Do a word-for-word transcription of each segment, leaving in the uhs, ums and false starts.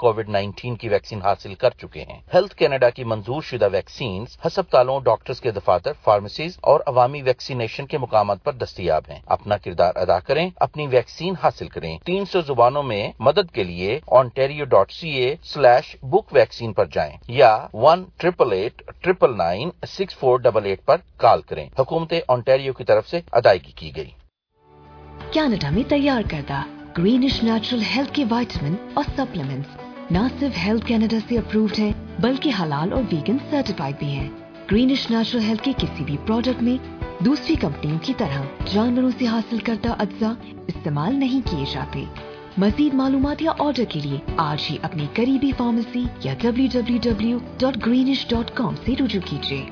Covid nineteen کی vaccine حاصل کر چکے ہیں۔ ہیلتھ کینیڈا کی منظور شدہ ویکسین ہسپتالوں، ڈاکٹرز کے دفاتر، فارمیسیز اور عوامی ویکسینیشن کے مقامات پر دستیاب ہیں۔ اپنا کردار ادا کریں، اپنی ویکسین حاصل کریں۔ تین سو زبانوں میں مدد کے لیے ontario dot c a slash book vaccine پر جائیں یا one triple eight triple nine six four double eight پر کال کریں۔ حکومت ontario کی طرف سے ادائیگی کی گئی۔ کینیڈا میں تیار کردہ گرینش نیچرل ہیلتھ کے وائٹامن اور سپلیمنٹس نہ صرف ہیلتھ کینیڈا سے اپرووڈ ہے بلکہ حلال اور ویگن سرٹیفائڈ بھی ہیں۔ گرینش نیچرل ہیلتھ کے کسی بھی پروڈکٹ میں دوسری کمپنیوں کی طرح جانوروں سے حاصل کردہ اجزاء استعمال نہیں کیے جاتے۔ مزید معلومات یا آرڈر کے لیے آج ہی اپنی قریبی فارمیسی یا W W W dot Greenish dot com سے رجوع کیجیے۔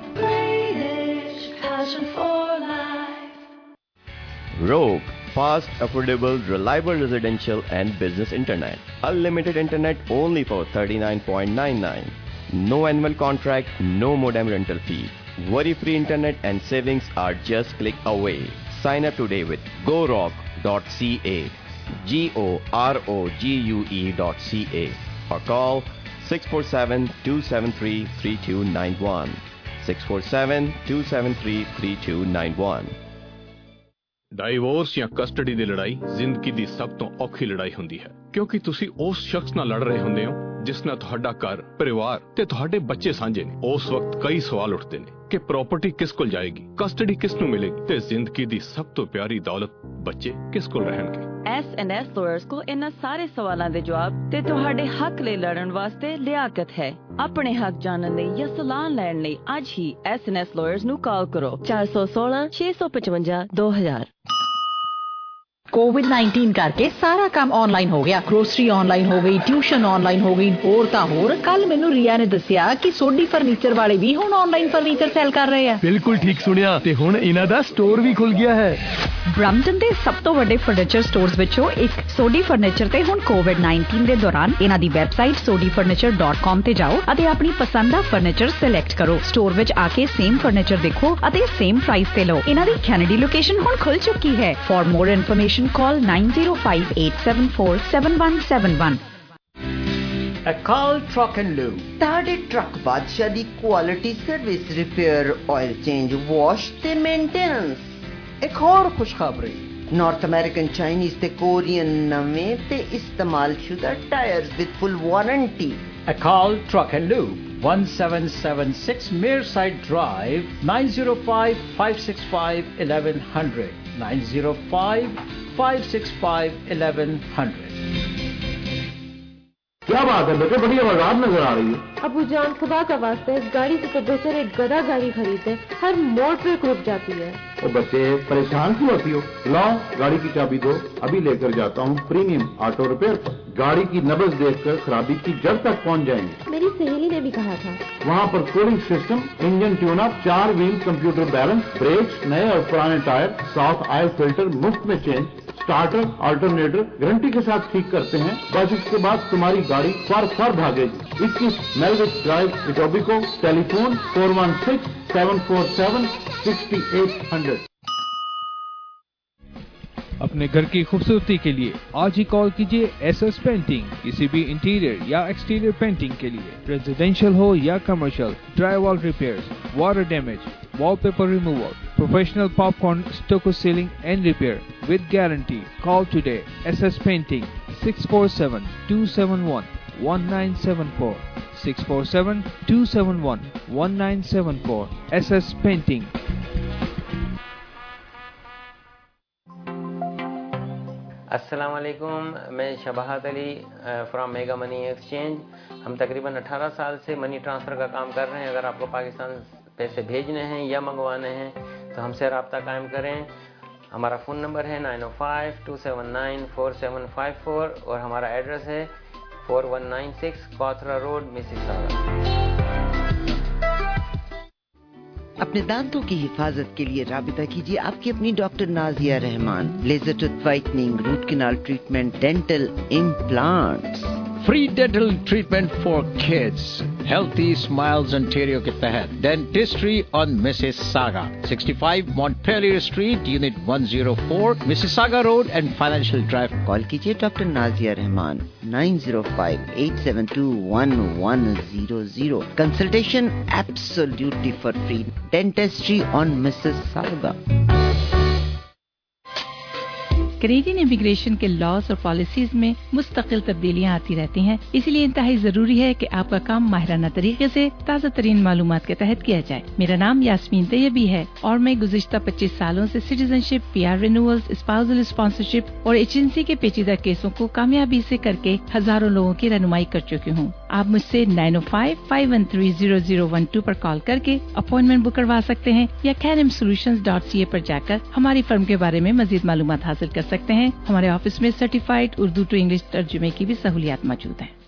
Rogue, fast, affordable, reliable residential and business internet. Unlimited internet only for thirty-nine ninety-nine. No annual contract, no modem rental fee. Worry-free internet and savings are just click away. Sign up today with go rock dot c a. G O R O G U E dot C A or call six four seven, two seven three, three two nine one. six four seven, two seven three, three two nine one. Divorce ਜਾਂ custody ਦੀ ਲੜਾਈ ਜ਼ਿੰਦਗੀ ਦੀ ਸਭ ਤੋਂ ਔਖੀ ਲੜਾਈ ਹੁੰਦੀ ਹੈ ਕਿਉਂਕਿ ਤੁਸੀਂ ਉਸ ਸ਼ਖਸ ਨਾਲ ਲੜ ਰਹੇ ਹੁੰਦੇ ਹੋ ਜਿਸ ਨਾਲ ਤੁਹਾਡਾ ਘਰ, ਪਰਿਵਾਰ ਤੇ ਤੁਹਾਡੇ ਬੱਚੇ ਸਾਂਝੇ ਨੇ। ਉਸ ਵਕਤ ਕਈ ਸਵਾਲ ਉੱਠਦੇ ਨੇ ਕਿ ਪ੍ਰਾਪਰਟੀ ਕਿਸ ਕੋਲ ਜਾਏਗੀ, ਕਸਟਡੀ ਕਿਸ ਨੂੰ ਮਿਲੇਗੀ ਤੇ ਜ਼ਿੰਦਗੀ ਦੀ ਸਭ ਤੋਂ ਪਿਆਰੀ ਦੌਲਤ ਬੱਚੇ ਕਿਸ ਕੋਲ ਰਹਿਣਗੇ। ਐਸ ਐਂਡ ਐਸ ਲਾਇਰਸ ਕੋਲ ਇਹਨਾਂ ਸਾਰੇ ਸਵਾਲਾਂ ਦੇ ਜਵਾਬ ਤੇ ਤੁਹਾਡੇ ਹੱਕ ਲਈ ਲੜਨ ਵਾਸਤੇ ਲਿਆਕਤ ਹੈ। ਆਪਣੇ ਹੱਕ ਜਾਣਨ ਲਈ ਜਾਂ ਸਲਾਹ ਲੈਣ ਲਈ ਅੱਜ ਹੀ ਐਸ ਐਂਡ ਐਸ ਲਾਇਰਸ ਨੂੰ ਕਾਲ ਕਰੋ ਚਾਰ ਸੌ ਸੋਲਾਂ ਛੇ ਸੌ ਪਚਵੰਜਾ ਦੋ ਹਜ਼ਾਰ। ਕੋਵਿਡ ਨਾਈਨਟੀਨ ਕਰਕੇ ਸਾਰਾ ਕੰਮ ਆਨਲਾਈਨ ਹੋ ਗਿਆ। ਗਰੋਸਰੀ ਆਨਲਾਈਨ ਹੋ ਗਈ, ਟਿਊਸ਼ਨ ਆਨਲਾਈਨ ਹੋ ਗਈ, ਹੋਰ ਤਾਂ ਹੋਰ। ਕੱਲ ਮੈਨੂੰ ਰੀਆ ਨੇ ਦੱਸਿਆ ਕਿ ਸੋਢੀ ਫਰਨੀਚਰ ਵਾਲੇ ਵੀ ਹੁਣ ਆਨਲਾਈਨ ਫਰਨੀਚਰ ਸੈਲ ਕਰ ਰਹੇ ਆ। ਬਿਲਕੁਲ ਠੀਕ ਸੁਣਿਆ ਤੇ ਹੁਣ ਇਹਨਾਂ ਦਾ ਸਟੋਰ ਵੀ ਖੁੱਲ ਗਿਆ ਹੈ। ਬ੍ਰੈਂਪਟਨ ਦੇ ਸਭ ਤੋਂ ਵੱਡੇ ਫਰਨੀਚਰ ਸਟੋਰਸ ਵਿੱਚੋਂ ਇੱਕ ਸੋਢੀ ਫਰਨੀਚਰ ਤੇ ਹੁਣ ਕੋਵਿਡ ਨਾਈਨਟੀਨ ਦੇ ਦੌਰਾਨ ਇਹਨਾਂ ਦੀ website Sodhi furniture dot com ਤੇ ਜਾਓ ਅਤੇ ਆਪਣੀ ਪਸੰਦ ਦਾ ਫਰਨੀਚਰ ਸਿਲੈਕਟ ਕਰੋ। ਸਟੋਰ ਵਿੱਚ ਆ ਕੇ ਸੇਮ ਫਰਨੀਚਰ ਦੇਖੋ ਅਤੇ ਸੇਮ ਪ੍ਰਾਈਸ ਤੇ ਲਓ। ਇਹਨਾਂ ਦੀ ਕੈਨੇਡੀ ਲੋਕੇਸ਼ਨ ਹੁਣ ਖੁੱਲ ਚੁੱਕੀ ਹੈ। For more information call nine zero five eight seven four seven one seven one. Akal Truck and Lube. ਤੁਹਾਡੇ ਟਰੱਕ ਬਾਦਸ਼ਾਹ ਦੀ quality service, repair, oil change, wash ਤੇ ਮੇਨਟੇਨੈਂਸ। ਇੱਕ ਹੋਰ ਖੁਸ਼ਖਬਰੀ, ਨਾਰਥ ਅਮਰੀਕਨ, ਚਾਈਨੀਜ਼ ਤੇ ਕੋਰੀਅਨ ਨਵੇਂ ਤੇ ਇਸਤੇਮਾਲ ਸ਼ੁਦਾ tyres with full warranty. Akal Truck and Lube, one seven seven six Mearside Drive, nine zero five, five six five, eleven hundred. nine zero five, five six five, eleven hundred. کیا بات ہے بیٹے، بڑی آواز نظر آ رہی ہے۔ ابو جان خدا کا واسطہ اس گاڑی سے تو بہتر ایک گدا گاڑی خریدے، ہر موڑ پہ رک جاتی ہے۔ اور بچے پریشان کیوں ہوتی ہو؟ لاؤ گاڑی کی چابی دو، ابھی لے کر جاتا ہوں پریمیم آٹو ریپیئر پر۔ گاڑی کی نبض دیکھ کر خرابی کی جڑ تک پہنچ جائیں گے۔ میری سہیلی نے بھی کہا تھا۔ وہاں پر cooling system, engine tune up, چار ویل کمپیوٹر بیلنس، بریکس، نئے اور پرانے ٹائر، ساتھ آئل فلٹر مفت میں چینج، اسٹارٹر آلٹرنیٹر گارنٹی کے ساتھ ٹھیک کرتے ہیں۔ بس اس کے بعد تمہاری گاڑی فر فر بھاگے گی۔ اکیس میلوک drive, Etobicoke, telephone four one six seven four seven sixty eight hundred. اپنے گھر کی خوبصورتی کے لیے آج ہی کال کیجیے ایس ایس پینٹنگ۔ کسی بھی انٹیریئر یا ایکسٹیریئر پینٹنگ کے لیے، ریزیڈینشیل ہو یا commercial, drywall repairs, water damage, wallpaper removal, professional popcorn stucco ceiling and repair with guarantee. Call today S S painting six four seven two seven one one nine seven four six four seven two seven one one nine seven four S S painting. السلام علیکم، میں Shabahat Ali from Mega Money Exchange. ہم تقریباً اٹھارہ سال سے money transfer کا کام کر رہے ہیں۔ اگر آپ کو پاکستان پیسے بھیجنے ہیں یا منگوانے ہیں تو ہم سے رابطہ قائم کریں۔ ہمارا فون نمبر ہے nine O five to seven nine four seven five four اور ہمارا ایڈریس ہے four one nine six Cawthra road, Mississauga. اپنے دانتوں کی حفاظت کے لیے رابطہ کیجیے آپ کی اپنی doctor Nazia Rahman. Laser tooth whitening, root canal treatment, dental implants, free dental treatment for kids, healthy smiles Ontario کے تحت dentistry on Mississauga, sixty five Montpellier street, unit one zero four, Mississauga road and financial drive. Call کیجیے doctor Nazia Rahman nine zero five, eight seven two, one one zero zero. Consultation absolutely for free. Dentistry on Missus Saga. Canadian immigration کے laws اور policies میں مستقل تبدیلیاں آتی رہتی ہیں، اسی لیے انتہائی ضروری ہے کہ آپ کا کام ماہرانہ طریقے سے تازہ ترین معلومات کے تحت کیا جائے۔ میرا نام یاسمین طیبی ہے اور میں گزشتہ پچیس سالوں سے citizenship, P R renewals, spousal sponsorship اور ایجنسی کے پیچیدہ کیسوں کو کامیابی سے کر کے ہزاروں لوگوں کی رہنمائی کر چکی ہوں۔ آپ مجھ سے nine O five five one three zero zero one two پر کال کر کے اپوائنٹمنٹ بک کروا سکتے ہیں یا کینم سولوشنز ڈاٹ سی اے پر جا کر ہماری فرم کے بارے میں مزید معلومات حاصل کر سکتے ہیں۔ ہمارے آفس میں سرٹیفائڈ اردو ٹو انگلش ترجمے کی بھی سہولیات موجود ہیں۔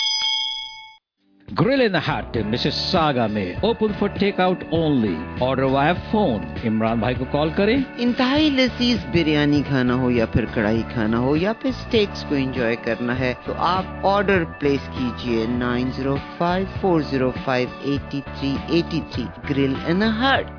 Grill in the Hut in Mississauga میں open for take out only. Order via phone. Imran بھائی کو کال کریں۔ انتہائی لذیذ بریانی کھانا ہو یا پھر کڑھائی کھانا ہو یا پھر اسٹیکس کو انجوائے کرنا ہے تو آپ آرڈر پلیس کیجئے nine zero five four zero five eighty three eighty three grill in hut.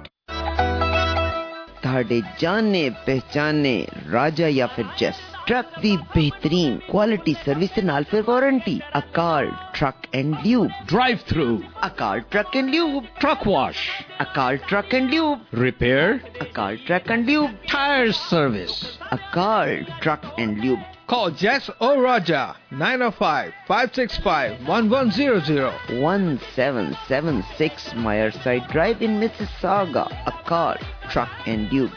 تھاڑے جانے پہچانے راجا یا پھر جس ٹرک دی بہترین کوالٹی سروس سے نال پھر warranty Akal truck and lube drive through Akal truck and lube truck wash Akal truck and lube repair Akal truck and lube tyre service Akal truck and lube. Call Jess or Raja nine oh five, five six five, one one zero zero. one seven seven six Meyerside Drive in Mississauga. A car, truck and tube.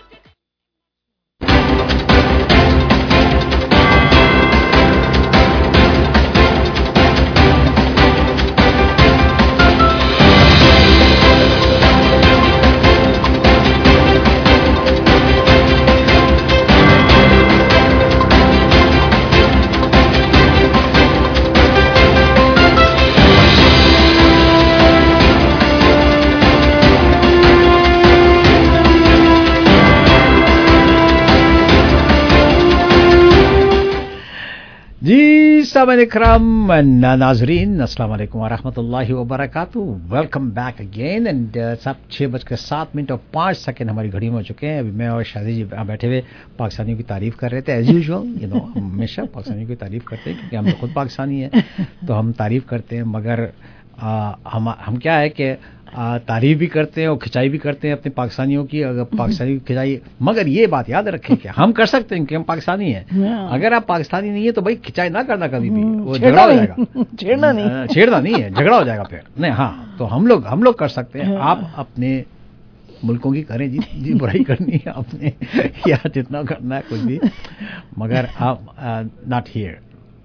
جی سامعین اکرام ناظرین السلام علیکم ورحمۃ اللہ وبرکاتہ، welcome back again and سب چھ بج کے سات منٹ اور پانچ سیکنڈ ہماری گھڑی میں ہو چکے ہیں۔ ابھی میں اور شادی جی بیٹھے ہوئے پاکستانیوں کی تعریف کر رہے تھے ایز یوزول، یو نو ہمیشہ پاکستانیوں کی تعریف کرتے ہیں کیونکہ ہم تو خود پاکستانی ہیں تو ہم تعریف کرتے ہیں، مگر ہم ہم کیا ہے کہ تعریف بھی کرتے ہیں اور کھچائی بھی کرتے ہیں اپنے پاکستانیوں کی، اگر پاکستانی کی کھچائی، مگر یہ بات یاد رکھیں کہ ہم کر سکتے ہیں کہ ہم پاکستانی ہیں، اگر آپ پاکستانی نہیں ہیں تو بھائی کھچائی نہ کرنا کبھی بھی، وہ جھگڑا ہو جائے گا، چھیڑنا نہیں چھیڑنا نہیں ہے، جھگڑا ہو جائے گا پھر نہیں۔ ہاں تو ہم لوگ ہم لوگ کر سکتے ہیں، آپ اپنے ملکوں کی کریں جی جی برائی کرنی ہے اپنے یا جتنا کرنا ہے کچھ بھی، مگر آپ ناٹ ہیئر۔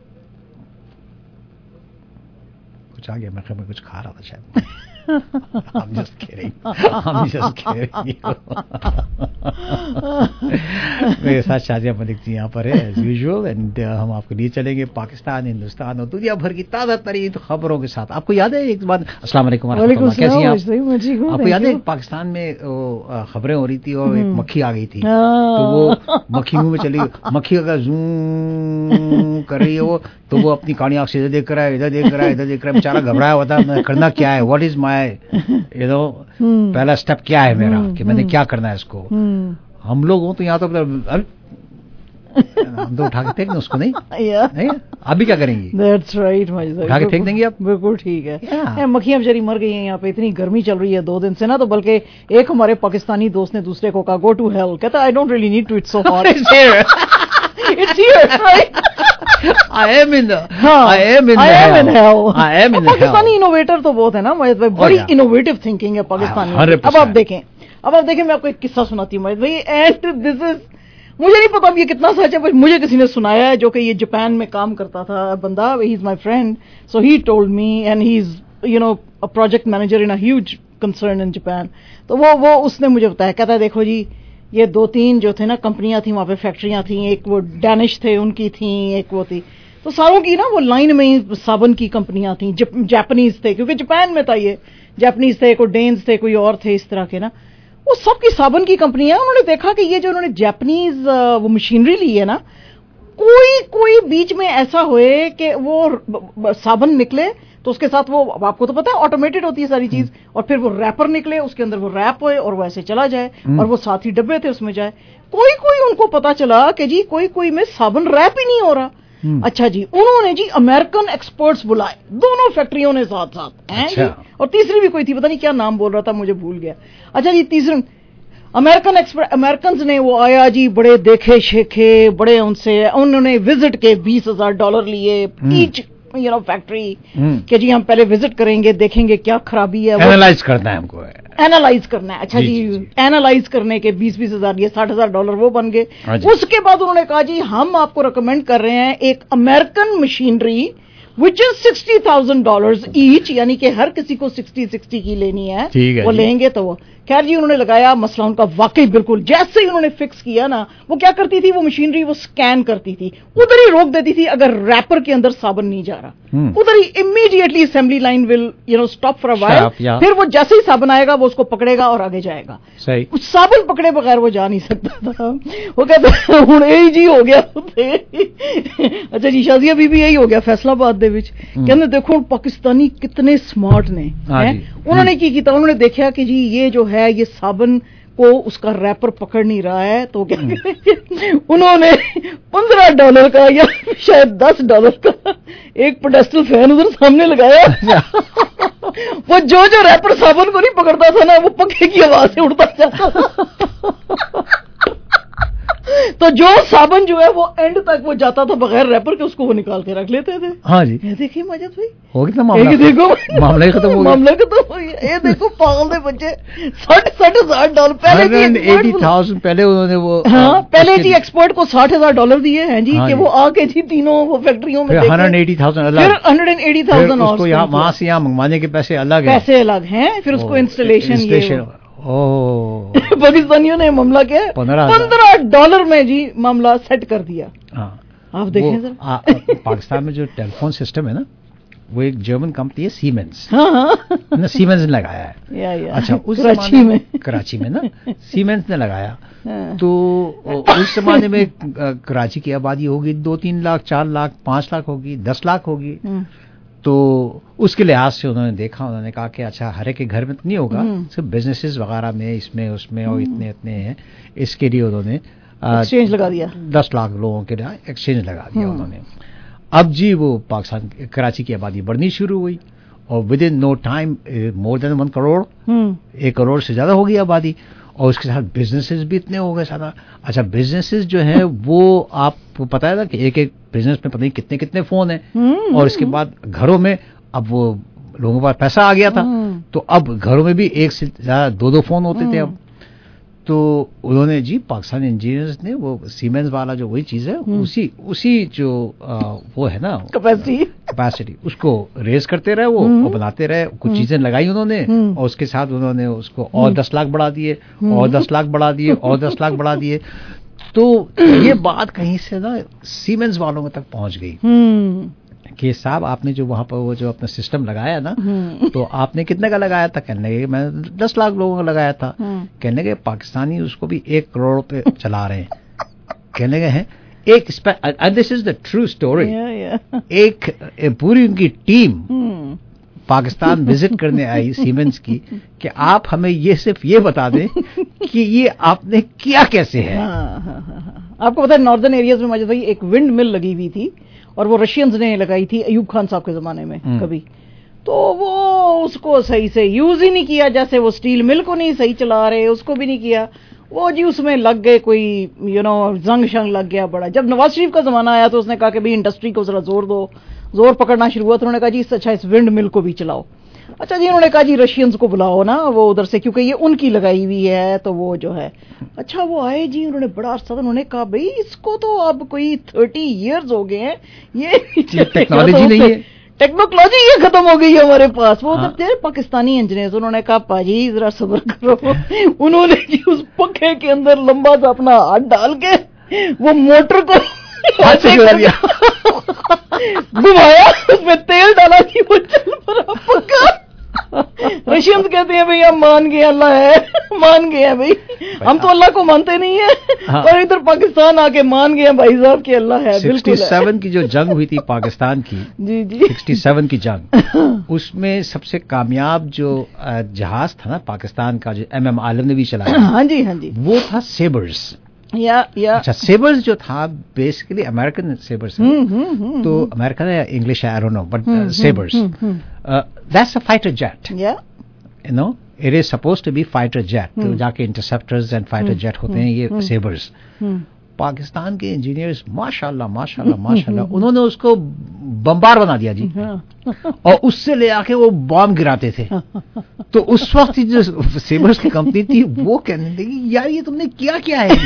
کچھ آ گیا، میں کچھ کھا رہا تھا شاید۔ I'm just kidding. I'm just kidding. میرے ساتھ شازیہ ملک جی یہاں پر ہے ایز یوزول، اینڈ ہم آپ کے لیے چلیں گے پاکستان، ہندوستان اور دنیا بھر کی تازہ ترین خبروں کے ساتھ۔ آپ کو یاد ہے ایک بات، السلام علیکم ورحمۃ اللہ، کیسی ہیں آپ؟ آپ کو یاد ہے پاکستان میں خبریں ہو رہی تھی اور ایک مکھی آ گئی تھی، تو وہ مکھی منہ میں چلی، مکھی اگر زوم کر رہی ہے وہ، تو وہ اپنی کہانی آنکھ سے ادھر دیکھ رہا ہے ادھر دیکھ رہا ہے ادھر دیکھ رہا ہے، بیچارہ گھبرایا ہوا تھا، میں کرنا کیا ہے، what is my you know پہلا اسٹیپ کیا ہے میرا کہ میں نے کیا کرنا ہے اس کو۔ ہم لوگ ہوں تو یہاں تو ہم تو اٹھا کے پھینک دیں اس کو، نہیں ابھی کیا کریں گی؟ دیٹس رائٹ، اٹھا کے پھینک دیں گے آپ، بالکل ٹھیک ہے۔ مکھیاں بیچاری مر گئی ہیں یہاں پہ، اتنی گرمی چل رہی ہے دو دن سے نا، تو بلکہ ایک ہمارے پاکستانی دوست نے دوسرے کو کہا گو ٹو ہیل، کہتا I don't really need to, it's so hot, it's here, right? I am in the I am in the I am in hell. I am in the hell. Pakistani innovator تو بہت ہے نا، بڑی innovative thinking ہے پاکستانی۔ اب آپ دیکھیں اب آپ دیکھیں میں آپ کو ایک قصہ سناتی ہوں بھائی، اینڈ دس از، مجھے نہیں پتا اب یہ کتنا سچ ہے، مجھے کسی نے سنایا ہے جو کہ یہ جاپان میں کام کرتا تھا بندہ، he is my friend, so he told me, and he is you know project manager in a huge concern in Japan. تو وہ وہ اس نے مجھے بتایا، کہتا ہے دیکھو جی یہ دو تین جو تھے نا کمپنیاں تھیں وہاں پہ، فیکٹریاں تھیں، ایک وہ ڈینش تھے ان کی تھیں، ایک وہ تھی، تو ساروں کی نا وہ لائن میں صابن کی کمپنیاں تھیں، جاپنیز تھے کیونکہ جاپان میں تھا، یہ جاپنیز تھے، کوئی ڈینز تھے، کوئی اور تھے اس طرح کے نا، وہ سب کی صابن کی کمپنیاں۔ انہوں نے دیکھا کہ یہ جو انہوں نے جاپنیز وہ مشینری لی ہے نا، کوئی کوئی بیچ میں ایسا ہوئے کہ وہ صابن نکلے تو اس کے ساتھ وہ، آپ کو تو پتا ہے آٹومیٹڈ ہوتی ہے ساری چیز، اور پھر وہ ریپر نکلے اس کے اندر وہ ریپ ہوئے اور وہ ایسے چلا جائے، اور وہ ساتھ ہی ڈبے تھے اس میں جائے۔ کوئی کوئی ان کو پتا چلا کہ جی کوئی کوئی میں صابن ریپ ہی نہیں ہو رہا، اچھا جی انہوں نے جی امریکن ایکسپرٹس بلائے دونوں فیکٹریوں نے ساتھ ساتھ ہیں جی, اور تیسری بھی کوئی تھی, پتہ نہیں کیا نام بول رہا تھا مجھے بھول گیا. اچھا جی تیسرے امریکن ایکسپرٹ امریکنز نے وہ آیا جی, بڑے دیکھے شیکھے, بڑے ان سے انہوں نے وزٹ کے بیس ہزار ڈالر لیے ایچ یو نو فیکٹری کہ جی ہم پہلے وزٹ کریں گے, دیکھیں گے کیا خرابی ہے, اینالائز کرنا ہے ہم کو, اینالائز کرنا ہے. اچھا جی اینالائز کرنے کے بیس بیس ہزار یہ ساٹھ ہزار ڈالر وہ بن گئے. اس کے بعد انہوں نے کہا جی ہم آپ کو ریکمینڈ کر رہے ہیں ایک American machinery which is sixty thousand dollars each, یعنی کہ ہر کسی کو سکسٹی سکسٹی کی لینی ہے, وہ لیں گے تو وہ خیر جی انہوں نے لگایا. مسئلہ ان کا واقعی بالکل جیسے ہی انہوں نے فکس کیا نا, وہ کیا کرتی تھی وہ مشینری, وہ سکین کرتی تھی, ادھر ہی روک دیتی تھی اگر ریپر کے اندر صابن نہیں جا رہا, ادھر ہی immediately assembly line will you know stop for a while, پھر وہ جیسے ہی صابن آئے گا وہ اس کو پکڑے گا اور آگے جائے گا. صابن پکڑے بغیر وہ جا نہیں سکتا تھا. وہ کہتے ہوں اے جی ہو گیا. اچھا جی شازیہ بی بی یہی ہو گیا فیصلہ آباد دے وچ, کہندے دیکھو پاکستانی کتنے سمارٹ نے. انہوں نے کی کیتا, انہوں نے دیکھا کہ جی یہ جو ہے یہ صابن کو اس کا ریپر پکڑ نہیں رہا ہے, تو کیا انہوں نے پندرہ ڈالر کا یا شاید دس ڈالر کا ایک پیڈسٹل فین ادھر سامنے لگایا. وہ جو جو ریپر صابن کو نہیں پکڑتا تھا نا وہ پنکھے کی آواز سے اڑتا جاتا تھا. تو جو صابن جو ہے وہ اینڈ تک وہ جاتا تھا بغیر ریپر کے, اس کو وہ نکال کے رکھ لیتے تھے. ہاں جی دیکھیے ماجد بھائی ہو گیا معاملہ, دیکھو معاملہ ختم ہو گیا, معاملہ ختم ہو گیا. یہ دیکھو پاگل دے بچے ساٹھ ساٹھ ہزار ڈالر پہلے ایٹی تھاؤزینڈ پہلے انہوں نے وہ ہاں پہلے جی ایکسپرٹ کو ساٹھ ہزار ڈالر دیے ہیں جی کہ وہ آ کے جی تینوں وہ فیکٹریوں میں ہنڈریڈ ایٹی تھاؤزینڈ پھر ہنڈریڈ اینڈ ایٹی تھاؤزینڈ اس کو یہاں وہاں سے یہاں منگوانے کے پیسے الگ ہیں, پیسے الگ ہیں, پھر اس کو انسٹالیشن. پاکستانیوں نے معاملہ کیا پندرہ ڈالر میں جی معاملہ سیٹ کر دیا. آپ دیکھیں سر پاکستان میں جو ٹیلی فون سسٹم ہے نا وہ ایک جرمن کمپنی ہے سیمنز, سیمنز نے لگایا ہے. اچھا اس کراچی میں کراچی میں نا سیمنز نے لگایا, تو اس زمانے میں کراچی کی آبادی ہوگی دو تین لاکھ چار لاکھ پانچ لاکھ ہوگی دس لاکھ ہوگی. تو اس کے لحاظ سے انہوں نے دیکھا, انہوں نے کہا کہ اچھا ہر ایک کے گھر میں تو نہیں ہوگا, صرف بزنسز وغیرہ میں اس میں اس میں اور اتنے اتنے ہیں, اس کے لیے انہوں نے ایکسچینج لگا دیا, دس لاکھ لوگوں کے لیے ایکسچینج لگا دیا انہوں نے. اب جی وہ پاکستان کراچی کی آبادی بڑھنی شروع ہوئی اور within no time more than one crore, ایک کروڑ سے زیادہ ہو گئی آبادی, اور اس کے ساتھ بزنسز بھی اتنے ہو گئے سارا. اچھا بزنسز جو ہیں وہ آپ کو پتا ہے نا کہ ایک ایک بزنس میں پتہ نہیں کتنے کتنے فون ہیں, اور اس کے بعد گھروں میں اب وہ لوگوں کے پاس پیسہ آ گیا تھا, تو اب گھروں میں بھی ایک سے زیادہ دو دو فون ہوتے تھے. اب تو انہوں نے جی پاکستانی انجینئرز نے وہ سیمنز والا جو وہی چیز ہے اسی اسی جو وہ ہے نا کیپیسٹی کیپیسٹی اس کو ریز کرتے رہے, وہ بناتے رہے, کچھ چیزیں لگائی انہوں نے, اور اس کے ساتھ انہوں نے اس کو اور دس لاکھ بڑھا دیے اور دس لاکھ بڑھا دیے اور دس لاکھ بڑھا دیے. تو یہ بات کہیں سے نا سیمنز والوں تک پہنچ گئی کہ صاحب آپ نے جو وہاں پر وہ جو اپنا سسٹم لگایا نا, تو آپ نے کتنے کا لگایا تھا؟ کہنے لگے میں دس لاکھ لوگوں کا لگایا تھا. کہنے لگے پاکستانی اس کو بھی ایک کروڑ پہ چلا رہے ہیں. کہنے لگے ہیں ایک دس از دا ٹرو اسٹوری, ایک پوری ان کی ٹیم پاکستان وزٹ کرنے آئی سیمنز کی کہ آپ ہمیں یہ صرف یہ بتا دیں کہ یہ آپ نے کیا کیسے ہے. آپ کو پتا ہے ناردرن ایریاز میں مجھے ایک ونڈ مل لگی ہوئی تھی, اور وہ رشینز نے لگائی تھی ایوب خان صاحب کے زمانے میں کبھی, تو وہ اس کو صحیح سے یوز ہی نہیں کیا. جیسے وہ اسٹیل مل کو نہیں صحیح چلا رہے, اس کو بھی نہیں کیا. وہ جی اس میں لگ گئے کوئی یو نو زنگ شنگ لگ گیا بڑا. جب نواز شریف کا زمانہ آیا تو اس نے کہا کہ بھائی انڈسٹری کو ذرا زور دو, زور پکڑنا شروع ہوا. تو انہوں نے کہا جی اچھا اس ونڈ مل کو بھی چلاؤ. اچھا جی انہوں نے کہا جی رشینز کو بلاؤ نا وہ ادھر سے, کیونکہ یہ ان کی لگائی ہوئی ہے تو وہ جو ہے. اچھا وہ آئے جی, انہوں نے بڑا عرصہ, انہوں نے کہا بھائی اس کو تو اب کوئی تھرٹی ایئرز ہو گئے ہیں, یہ ٹیکنالوجی نہیں ہے, ٹیکنالوجی یہ ختم ہو گئی ہے ہمارے پاس. وہ ادھر تھے پاکستانی انجینئرز, انہوں نے کہا پاجی ذرا صبر کرو. انہوں نے جی اس پنکھے کے اندر لمبا سا اپنا ہاتھ ڈال کے وہ موٹر کو گھمایا, اس میں تیل ڈالا جی, وہ چل پڑا پکا. رشینز کہتے ہیں بھائی ہم مان گئے, اللہ ہے مان گئے ہیں بھائی, ہم تو اللہ کو مانتے نہیں ہیں, اور ادھر پاکستان آ کے مان گئے ہیں بھائی صاحب کہ اللہ ہے. بالکل سکسٹی سیون کی جو جنگ ہوئی تھی پاکستان کی, جی جی سکسٹی سیون کی جنگ, اس میں سب سے کامیاب جو جہاز تھا نا پاکستان کا, جو ایم ایم عالم نے بھی چلایا, ہاں جی ہاں جی, وہ تھا سیبرز. या या अच्छा सेबर्स जो था बेसिकली अमेरिकन सेबर्स तो अमेरिकन या English I don't know but sabres that's a fighter jet या you know it is supposed to be fighter jet तो जाके इंटरसेप्टर्स एंड फाइटर जेट होते हैं ये सेबर्स पाकिस्तान के इंजीनियर्स माशाल्लाह माशाल्लाह माशाल्लाह उन्होंने उसको बम्बार बना दिया जी और उससे ले आके वो बॉम्ब गिराते थे तो उस वक्त जो सेबर्स की कंपनी थी वो कहने लगी यार ये तुमने क्या किया है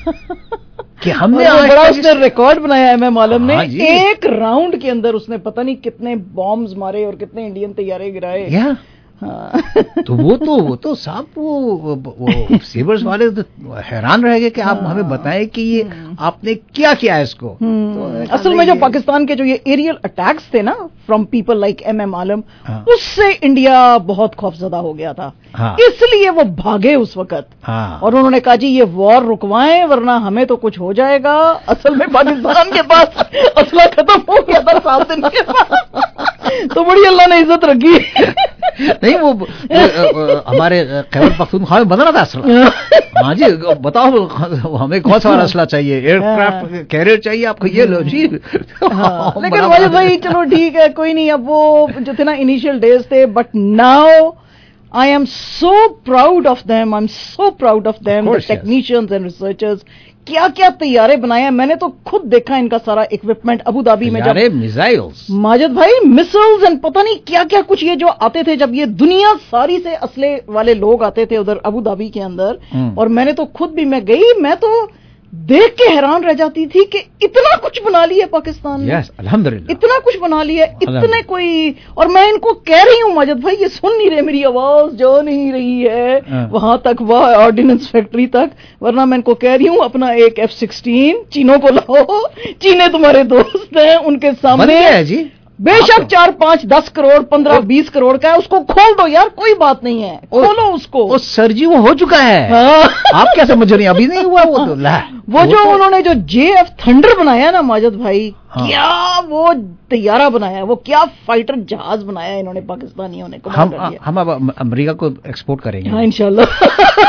कि हमने बड़ा उसने रिकॉर्ड बनाया एम एम आलम ने एक राउंड के अंदर उसने पता नहीं कितने बॉम्ब्स मारे और कितने इंडियन तैयारे गिराए या तो वो तो वो तो साहब वो, वो सेबर्स वाले तो हैरान रह गए कि आप हमें बताएं कि ये आपने क्या किया है इसको। तो असल में जो पाकिस्तान के जो ये एरियल अटैक्स थे ना from people like M M Alam उससे इंडिया बहुत खौफजदा हो गया था हाँ। इसलिए वो भागे उस वक्त हाँ। और उन्होंने कहा जी ये वॉर रुकवाएं वरना हमें तो कुछ हो जाएगा। असल में पाकिस्तान के पास असला खत्म हो गया था सात दिन के बाद तो बड़ी अल्लाह ने इज्जत रखी नहीं वो, वो हमारे खैबर पख्तूनख्वा में बन रहा था असला हाँ जी बताओ हमें कौन सा असला चाहिए एयरक्राफ्ट कैरियर चाहिए आपको ये लो जी हाँ, लेकिन वाजिद भाई चलो ठीक है कोई नहीं अब वो जो थे ना इनिशियल डेज थे but now I am so proud of them. I'm so proud of them. Of course, the technicians yes. and researchers. क्या क्या तैयारे बनाए हैं मैंने तो खुद देखा इनका सारा इक्विपमेंट अबू धाबी में जब मिसाइल्स माजिद भाई मिसाइल्स एंड पता नहीं क्या क्या कुछ ये जो आते थे जब ये दुनिया सारी से असले वाले लोग आते थे उधर अबू धाबी के अंदर और मैंने तो खुद भी मैं गई मैं तो देख के हैरान रह जाती थी कि इतना कुछ बना लिया पाकिस्तान ने yes, अल्हम्दुलिल्लाह इतना कुछ बना लिया इतने कोई और मैं इनको कह रही हूँ माजिद भाई ये सुन नहीं रहे मेरी आवाज जा नहीं रही है वहां तक वह ऑर्डिनेंस फैक्ट्री तक वरना मैं इनको कह रही हूँ अपना एक एफ सिक्सटीन चीनों को लाओ चीने तुम्हारे दोस्त हैं उनके सामने है जी बेशक चार पांच दस करोड़ पंद्रह बीस करोड़ का है उसको खोल दो यार कोई बात नहीं है खोलो उसको वो सर जी वो हो चुका है हाँ। आप क्या समझ रही हैं अभी नहीं हुआ वो तो ला वो जो तो... उन्होंने जो जे एफ थंडर बनाया ना माजिद भाई हाँ। क्या वो तैयारा बनाया वो क्या फाइटर जहाज बनाया इन्होंने पाकिस्तानियों ने हम हम अब अमेरिका को एक्सपोर्ट करेंगे हाँ इंशाल्लाह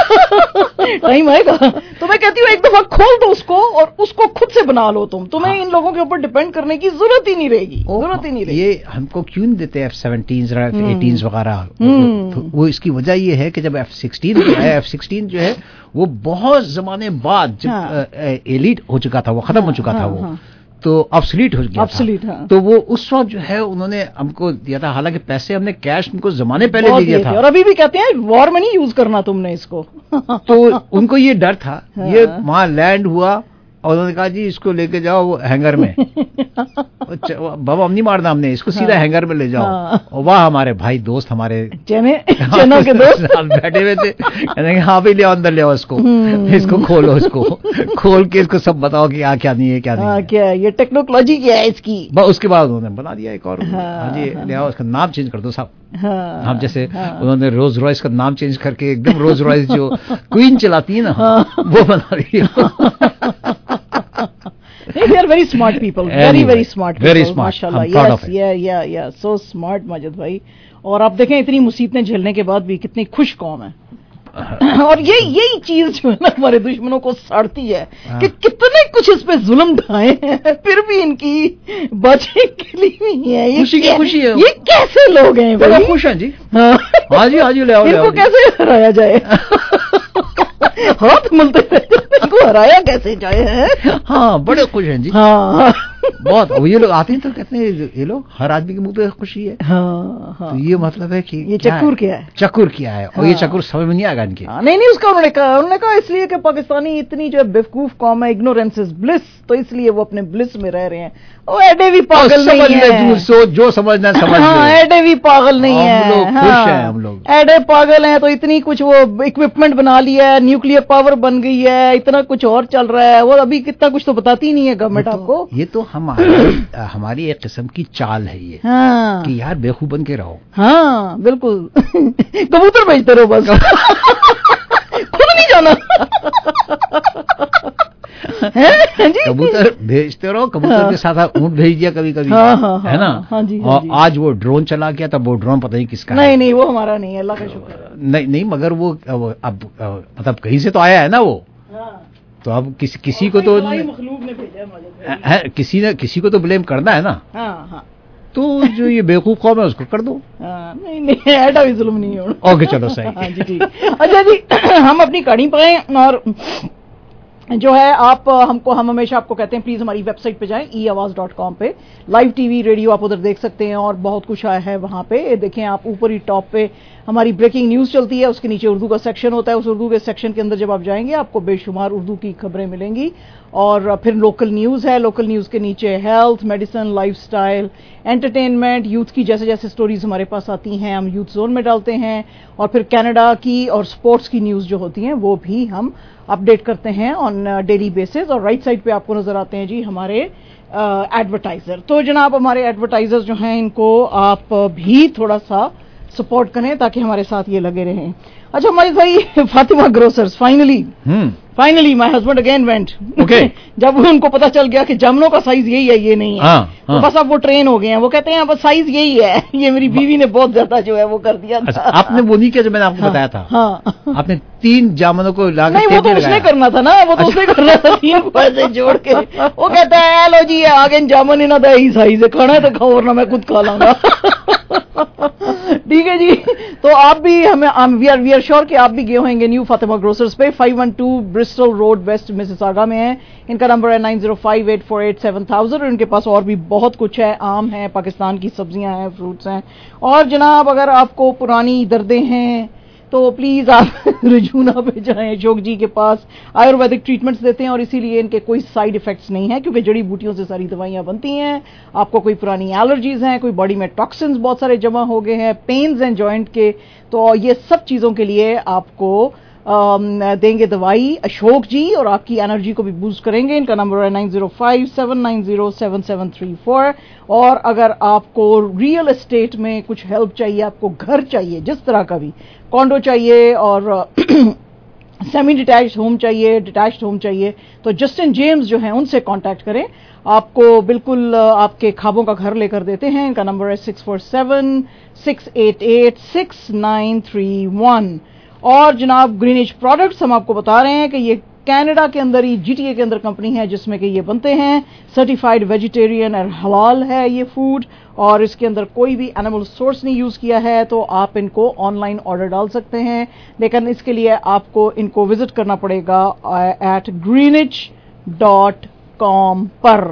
टाइम आएगा तो मैं कहती हूँ एक दफा खोल दो उसको और उसको खुद से बना लो तुम तुम्हें हाँ। इन लोगों के ऊपर डिपेंड करने की जरूरत ही नहीं रहेगी जरूरत ही नहीं रहेगी ये हमको क्यों नहीं देते एफ सेवनटीन एटीन वगैरह वो इसकी वजह ये है कि जब एफ सिक्सटीन एफ सिक्सटीन जो है वो बहुत जमाने बाद जब एलीट हो चुका था वो खत्म हो चुका था वो तो ऑब्सोलीट हो गया था हाँ। तो वो उस वक्त जो है उन्होंने हमको दिया था हालांकि पैसे हमने कैश उनको जमाने पहले दे दिया था और अभी भी कहते हैं वॉर में नहीं यूज करना तुमने इसको तो उनको ये डर था हाँ। ये वहां लैंड हुआ और उन्होंने कहा जी इसको लेके जाओ वो हैंगर में बाबा हम नहीं मारना हमने इसको सीधा हाँ। हैंगर में ले जाओ हाँ। और वहाँ हमारे भाई दोस्त हमारे चने चनों के दोस्त बैठे हुए थे कहने हाँ भी ले आओ अंदर ले आओ इसको इसको खोलो इसको खोल के इसको सब बताओ कि क्या क्या नहीं है क्या नहीं हाँ, क्या है ये टेक्नोलॉजी क्या है इसकी उसके बाद उन्होंने बना दिया एक और हाँ जी ले आओ इसका नाम चेंज कर दो साहब हाँ, हम जैसे हाँ, उन्होंने रोज रॉयस का नाम चेंज करके एकदम रोज रॉयस जो क्वीन चलाती है ना हाँ, वो बना दिया They are very smart people, very anyway, very smart people. Very smart. माशाल्लाह. Yes, yeah, yeah, yeah. So smart Majid भाई. और आप देखें इतनी मुसीबतें झेलने के बाद भी कितनी खुश कौम है. और ये यही चीज जो है ना हमारे दुश्मनों को सड़ती है कि कितने कुछ इस पे जुल्म ढाए हैं फिर भी इनकी बचने के लिए ही है. ये खुशी की खुशी है. ये कैसे लोग हैं भाई? खुश हैं जी. हाँ जी हाँ जी ले आओ. इनको कैसे हराया जाए? हाथ मलते रहते इनको हराया कैसे जाए हैं? हाँ बड़े खुश हैं जी. हाँ बहुत. ये लोग आते हैं तो कहते हैं ये लोग हर आदमी के मुंह पे खुशी है. हाँ, हाँ. तो ये मतलब है कि ये चक्कर क्या है? चक्कर क्या है? और ये चक्कर समझ में नहीं आएगा इनके. नहीं नहीं उसका उन्होंने कहा उन्होंने कहा इसलिए कि पाकिस्तानी इतनी जो बेवकूफ कौम है इग्नोरेंस इज ब्लिस तो इसलिए वो अपने ब्लिस में रह रहे हैं. वो एडे भी पागल नहीं है. सो जो समझना समझ. हाँ एडे भी पागल नहीं है. हम लोग खुश हैं हम लोग. एडे पागल हैं तो इतनी कुछ वो इक्विपमेंट बना लिया है न्यूक्लियर पावर बन गई है इतना कुछ और चल रहा है वो अभी कितना कुछ तो बताती नहीं है गवर्नमेंट आपको. ये तो हमारी हमारी एक किस्म की चाल है ये हाँ। कि यार बेखूब बन के रहो. हाँ बिल्कुल. कबूतर भेजते रहो बस. खुद नहीं जाना. कबूतर भेजते रहो. कबूतर हाँ। के साथ ऊंट भेज दिया कभी कभी हाँ, हाँ, है ना. हाँ जी, हाँ और जी. आज वो ड्रोन चला गया तब वो ड्रोन पता नहीं किसका नहीं है. नहीं वो हमारा नहीं है अल्लाह का शुक्र. नहीं नहीं मगर वो अब मतलब कहीं से तो आया है ना वो. تو اب کسی کسی کو تو کسی نے کسی کو تو بلیم کرنا ہے نا. تو جو یہ بیوقوف قوم ہے اس کو کر دو. نہیں نہیں ایڈا بھی ظلم نہیں ہے. اوکے چلو صحیح. جی ٹھیک. اچھا جی ہم اپنی کہانی پڑھیں اور جو ہے آپ ہم کو ہم ہمیشہ آپ کو کہتے ہیں پلیز ہماری ویب سائٹ پہ جائیں ای آواز ڈاٹ کام پہ. لائیو ٹی وی ریڈیو آپ ادھر دیکھ سکتے ہیں اور بہت کچھ آیا ہے وہاں پہ. دیکھیں آپ اوپر ہی ٹاپ پہ ہماری بریکنگ نیوز چلتی ہے, اس کے نیچے اردو کا سیکشن ہوتا ہے. اس اردو کے سیکشن کے اندر جب آپ جائیں گے آپ کو بے شمار اردو کی خبریں ملیں گی. اور پھر لوکل نیوز ہے, لوکل نیوز کے نیچے health, medicine, lifestyle, entertainment, youth کی جیسے جیسے سٹوریز ہمارے پاس آتی ہیں ہم یوتھ زون میں ڈالتے ہیں. اور پھر کینیڈا کی اور سپورٹس کی نیوز جو ہوتی ہیں وہ بھی ہم اپڈیٹ کرتے ہیں آن ڈیلی بیسز. اور رائٹ سائڈ پہ آپ کو نظر آتے ہیں جی ہمارے ایڈورٹائزر. تو جناب ہمارے ایڈورٹائزر جو ہیں ان کو آپ بھی تھوڑا سا سپورٹ کریں تاکہ ہمارے ساتھ یہ لگے رہیں. اچھا مجید بھائی, Fatima grocers finally finally my husband again went. جب ان کو پتا چل گیا کہ جامنوں کا سائز یہی ہے یہ نہیں ہے, تو بس اب وہ ٹرین ہو گئے ہیں. وہ کہتے ہیں بس سائز یہی ہے. یہ میری بیوی نے بہت زیادہ جو ہے وہ کر دیا تھا. آپ نے وہ نہیں کیا جو میں نے آپ کو بتایا تھا. ہاں آپ نے تین جامنوں کو لا کے وہ تو اس نے کرنا تھا نا, وہ تو اس نے کرنا تھا تین کو ایسے جوڑ کے. وہ کہتا ہے لو جی آگے جامن انہوں کا یہی سائز ہے, کھانا ہے تو کھاؤ ورنہ میں خود کھا لوں گا. ٹھیک ہے جی. تو آپ بھی ہمیں we are we are sure کہ آپ بھی گئے ہوئیں گے نیو فاطمہ گروسرز پہ. Five one two Bristol road west Mississauga میں ہے. ان کا نمبر ہے nine zero five eight four eight seven thousand. ان کے پاس اور بھی بہت کچھ ہے, آم ہے, پاکستان کی سبزیاں ہیں, فروٹس ہیں. اور جناب اگر آپ کو پرانی دردیں ہیں تو پلیز آپ رجونا پہ جائیں. اشوک جی کے پاس آیورویدک ٹریٹمنٹس دیتے ہیں اور اسی لیے ان کے کوئی سائیڈ افیکٹس نہیں ہیں کیونکہ جڑی بوٹیوں سے ساری دوائیاں بنتی ہیں. آپ کو کوئی پرانی الرجیز ہیں, کوئی باڈی میں ٹاکسنز بہت سارے جمع ہو گئے ہیں, پینز ہیں جوائنٹ کے, تو یہ سب چیزوں کے لیے آپ کو دیں گے دوائی اشوک جی اور آپ کی انرجی کو بھی بوسٹ کریں گے. ان کا نمبر ہے nine zero five seven nine zero seven seven three four. اور اگر آپ کو ریئل اسٹیٹ میں کچھ ہیلپ چاہیے, آپ کو گھر چاہیے جس طرح کا بھی, کانڈو چاہیے اور سیمی ڈیٹیچڈ ہوم چاہیے, ڈیٹیچڈ ہوم چاہیے, تو جسٹن جیمز جو ہیں ان سے کانٹیکٹ کریں. آپ کو بالکل آپ کے خوابوں کا گھر لے کر دیتے ہیں. ان کا نمبر ہے six four seven six eight eight six nine three one. اور جناب گرینیج پروڈکٹس ہم آپ کو بتا رہے ہیں کہ یہ کینیڈا کے اندر ہی جی ٹی اے کے اندر کمپنی ہے جس میں کہ یہ بنتے ہیں. سرٹیفائڈ ویجیٹیرین اور حلال ہے یہ فوڈ, اور اس کے اندر کوئی بھی اینیمل سورس نہیں یوز کیا ہے. تو آپ ان کو آن لائن آرڈر ڈال سکتے ہیں, لیکن اس کے لیے آپ کو ان کو وزٹ کرنا پڑے گا ایٹ گرینیج ڈاٹ کام پر.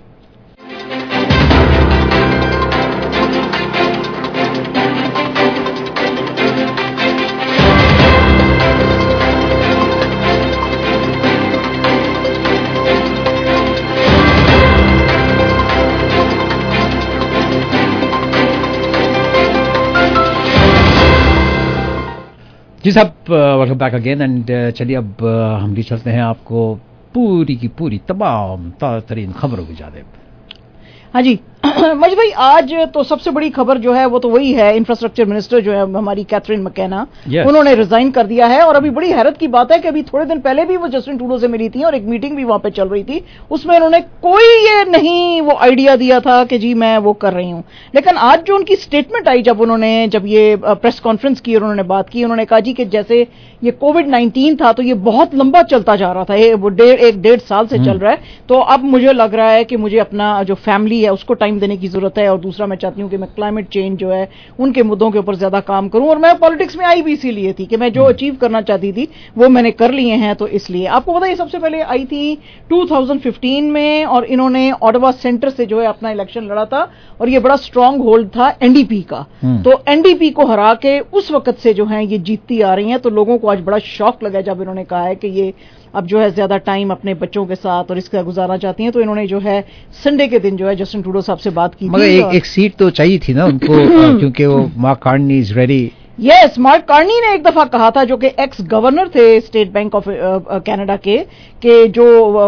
جی صاحب ویلکم بیک اگین. اینڈ چلیے اب ہم بھی چلتے ہیں آپ کو پوری کی پوری تمام تازہ ترین خبروں کی جانب. ہاں جی مجھ بھائی, آج تو سب سے بڑی خبر جو ہے وہ تو وہی ہے انفراسٹرکچر منسٹر جو ہے ہماری کیتھرین مکینا, yes. انہوں نے ریزائن کر دیا ہے. اور ابھی بڑی حیرت کی بات ہے کہ ابھی تھوڑے دن پہلے بھی وہ جسٹن ٹروڈو سے ملی تھی اور ایک میٹنگ بھی وہاں پہ چل رہی تھی. اس میں انہوں نے کوئی یہ نہیں وہ آئیڈیا دیا تھا کہ جی میں وہ کر رہی ہوں. لیکن آج جو ان کی اسٹیٹمنٹ آئی جب انہوں نے جب یہ پریس کانفرنس کی اور انہوں نے بات کی, انہوں نے کہا جی کہ جیسے یہ کووڈ نائنٹین تھا تو یہ بہت لمبا چلتا جا رہا تھا, وہ ڈیڑھ ایک ڈیڑھ سال سے چل رہا ہے, تو اب مجھے لگ رہا ہے کہ مجھے اپنا جو فیملی ہے اس کو ٹائم دینے کی ضرورت ہے. اور دوسرا میں چاہتی ہوں کہ میں کلائمیٹ چینج جو ہے ان کے مدعوں کے اوپر زیادہ کام کروں. اور میں پالیٹکس میں آئی بھی اسی لیے تھی کہ میں جو اچیو کرنا چاہتی تھی وہ میں نے کر لیے ہیں. تو اس لیے آپ کو پتا یہ سب سے پہلے آئی تھی ٹو تھاؤزینڈ ففٹین میں, اور انہوں نے اوٹاوا سینٹر سے جو ہے اپنا الیکشن لڑا تھا, اور یہ بڑا اسٹرانگ ہولڈ تھا این ڈی پی کا. تو این ڈی پی کو ہرا کے اس وقت سے جو ہیں یہ جیتتی آ رہی ہیں. تو لوگوں کو آج بڑا شوق لگا جب انہوں نے کہا ہے کہ یہ اب جو ہے زیادہ ٹائم اپنے بچوں کے ساتھ اور اس کا گزارنا چاہتی ہیں. تو انہوں نے جو ہے سنڈے کے دن جو ہے جسٹن ٹروڈو صاحب سے بات کی, مگر ایک, ایک سیٹ تو چاہیے تھی نا ان کو کیونکہ وہ Mark Carney is ready. Yes, Mark Carney نے ایک دفعہ کہا تھا, جو کہ ایکس گورنر تھے اسٹیٹ بینک آف کینیڈا کے, کہ جو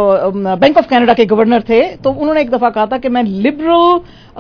بینک آف کینیڈا کے گورنر تھے, تو انہوں نے ایک دفعہ کہا تھا کہ میں لبرل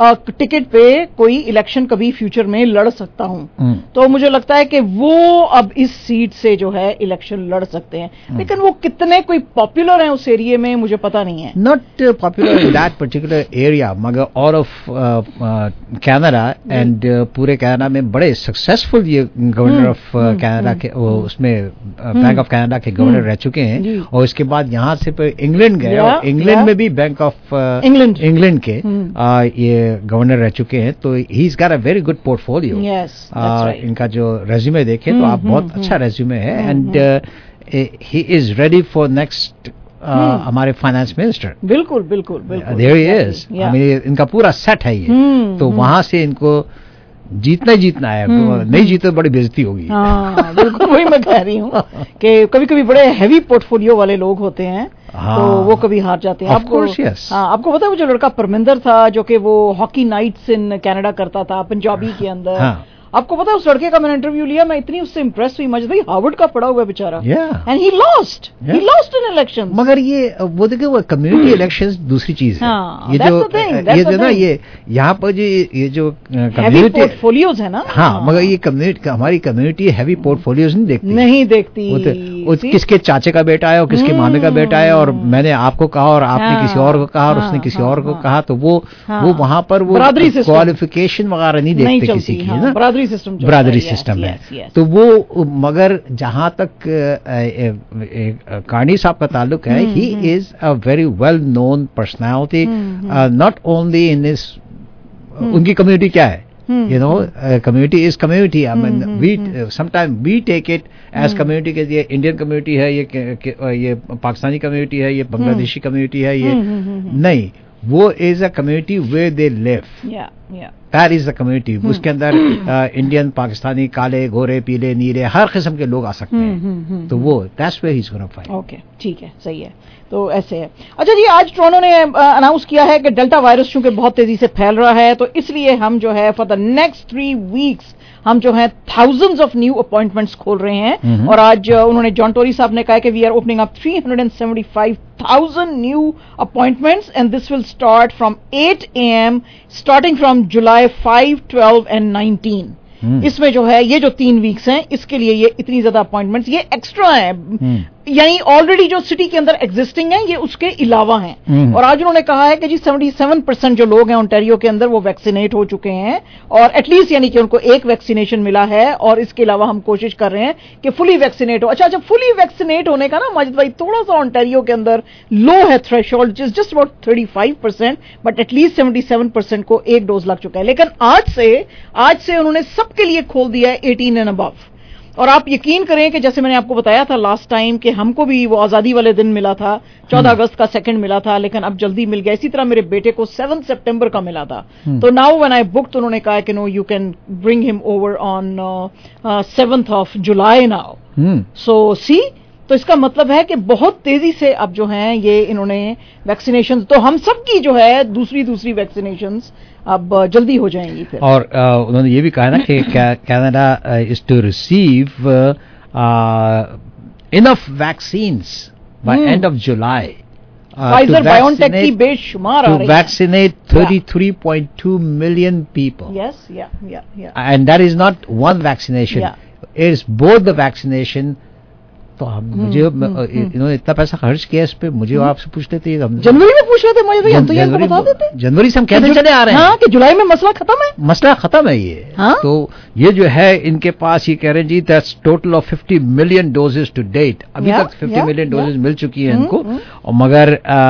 ٹکٹ پہ کوئی الیکشن کبھی فیوچر میں لڑ سکتا ہوں. تو مجھے لگتا ہے کہ وہ اب اس سیٹ سے جو ہے الیکشن لڑ سکتے ہیں, لیکن وہ کتنے کوئی پاپولر ہیں اس ایریے میں مجھے پتا نہیں ہے. Not popular in that particular area, مگر آل آف کینیڈا اینڈ پورے کینیڈا میں بڑے سکسیسفل ये गवर्नर ऑफ कनाडा के वो उसमें बैंक ऑफ कनाडा के गवर्नर रह चुके हैं, और इसके बाद यहाँ से इंग्लैंड गए और इंग्लैंड में भी बैंक ऑफ इंग्लैंड इंग्लैंड के ये गवर्नर रह चुके हैं. तो he is got a very good portfolio. इनका जो रेज्यूमे देखें तो आप बहुत अच्छा रेज्यूमे है, and he is ready for next हमारे फाइनेंस मिनिस्टर. बिल्कुल बिल्कुल बिल्कुल. There he is. I mean इनका पूरा सेट है ये. तो वहां से इनको जीतना ही जीतना है. नहीं जीते बड़ी बेइज्जती होगी. हाँ, बिल्कुल वही मैं कह रही हूँ कि कभी कभी बड़े हैवी पोर्टफोलियो वाले लोग होते हैं. हाँ, तो वो कभी हार जाते हैं. आपको yes. हाँ, आपको पता है वो जो लड़का परमिंदर था जो कि वो हॉकी नाइट्स इन कनाडा करता था पंजाबी के अंदर. हाँ. आपको पता है उस लड़के का मैंने इंटरव्यू लिया, मैं इतनी उससे इम्प्रेस हुई. मजे भाई हार्वर्ड का पढ़ा हुआ बेचारा, and he lost he lost in election. मगर ये वो देखिए वो कम्युनिटी इलेक्शंस दूसरी चीज है. हाँ, ये जो ये जो ना ये यहाँ पर जो ये जो कम्युनिटी पोर्टफोलियोज है ना. हाँ, मगर ये कम्युनिटी हमारी कम्युनिटी हैवी पोर्टफोलियोज नहीं देखती नहीं देखती. किसके चाचे का बेटा है और किसके मामे का बेटा है, और मैंने आपको कहा और आपने किसी और को कहा और उसने किसी और को कहा, तो वो वो वहाँ पर वो क्वालिफिकेशन वगैरह नहीं देखते किसी की ना. बरादरी सिस्टम बरादरी सिस्टम है. तो वो मगर जहां तक कार्नी साहब का ताल्लुक है, he is a very well known personality, not only in this. उनकी कम्युनिटी क्या है, you know, uh, community is community. I mean, mm-hmm, we uh, sometimes we take it as mm-hmm. community के ये Indian community है, ये ये Pakistani community है, ये बांग्लादेशी कम्युनिटी है, ये नहीं. वो is a community where they live. That is the community. उसके अंदर इंडियन, पाकिस्तानी, काले, गोरे, पीले, नीले, हर किस्म के लोग आ सकते हैं. तो वो that's where he is gonna find. Okay, ठीक है, सही है. तो ऐसे है. अच्छा जी, आज टोरंटो ने अनाउंस किया है कि डेल्टा वायरस चूंकि बहुत तेजी से फैल रहा है, तो इसलिए हम जो है for the next three weeks हम जो है थाउजेंड्स ऑफ न्यू अपॉइंटमेंट्स खोल रहे हैं. mm-hmm. और आज उन्होंने जॉन टोरी साहब ने कहा कि we are opening up three hundred seventy five thousand new appointments and this will start from eight A M starting from July five, twelve and nineteen. इसमें जो है ये जो तीन वीक्स हैं इसके लिए ये इतनी ज्यादा अपॉइंटमेंट्स ये एक्स्ट्रा है. hmm. यानी ऑलरेडी जो सिटी के अंदर एग्जिस्टिंग है ये उसके अलावा हैं. hmm. और आज उन्होंने कहा है कि जी सतहत्तर परसेंट जो लोग हैं ओंटारियो के अंदर वो वैक्सीनेट हो चुके हैं, और एटलीस्ट यानी कि उनको एक वैक्सीनेशन मिला है, और इसके अलावा हम कोशिश कर रहे हैं कि फुली वैक्सीनेट हो. अच्छा अच्छा, फुली वैक्सीनेट होने का ना माजिद भाई थोड़ा सा ओंटारियो के अंदर लो है threshold, just about thirty five percent, but at least seventy seven percent को एक डोज लग चुका है. लेकिन आज से आज से उन्होंने सबके लिए खोल दिया है एटीन एंड अबव. और आप यकीन करें कि जैसे मैंने आपको बताया था लास्ट टाइम कि हमको भी वो आजादी वाले दिन मिला था, चौदह अगस्त का सेकंड मिला था, लेकिन अब जल्दी मिल गया. इसी तरह मेरे बेटे को सेवन सितंबर का मिला था. तो नाउ व्हेन आई बुक्ड उन्होंने कहा कि no you can bring him over on seventh of July now. So see, तो इसका मतलब है कि बहुत तेजी से अब जो हैं ये इन्होंने वैक्सीनेशन, तो हम सब की जो है दूसरी दूसरी वैक्सीनेशन अब जल्दी हो जाएंगी फिर. और uh, उन्होंने ये भी कहा ना कि Canada is to receive enough vaccines by end of July. Pfizer biotech की बेशुमार आ रही है. To vaccinate thirty-three point two million people. Yes, yeah, yeah, yeah. And that is not one vaccination. Yeah. It is both the vaccination. तो हम मुझे इन्होंने इतना पैसा खर्च किया इस पे, मुझे आपसे पूछते थे. हम जनवरी में पूछ रहे थे मुझे, हम तो ये बता देते. जनवरी से हम कहते चले आ रहे हैं हाँ, कि जुलाई में मसला खत्म है. मसला खत्म है ये. हाँ? तो ये जो है इनके पास, ये कह रहे हैं जी that's total of fifty million doses to date. अभी तक फिफ्टी मिलियन डोजेज मिल चुकी है इनको, और मगर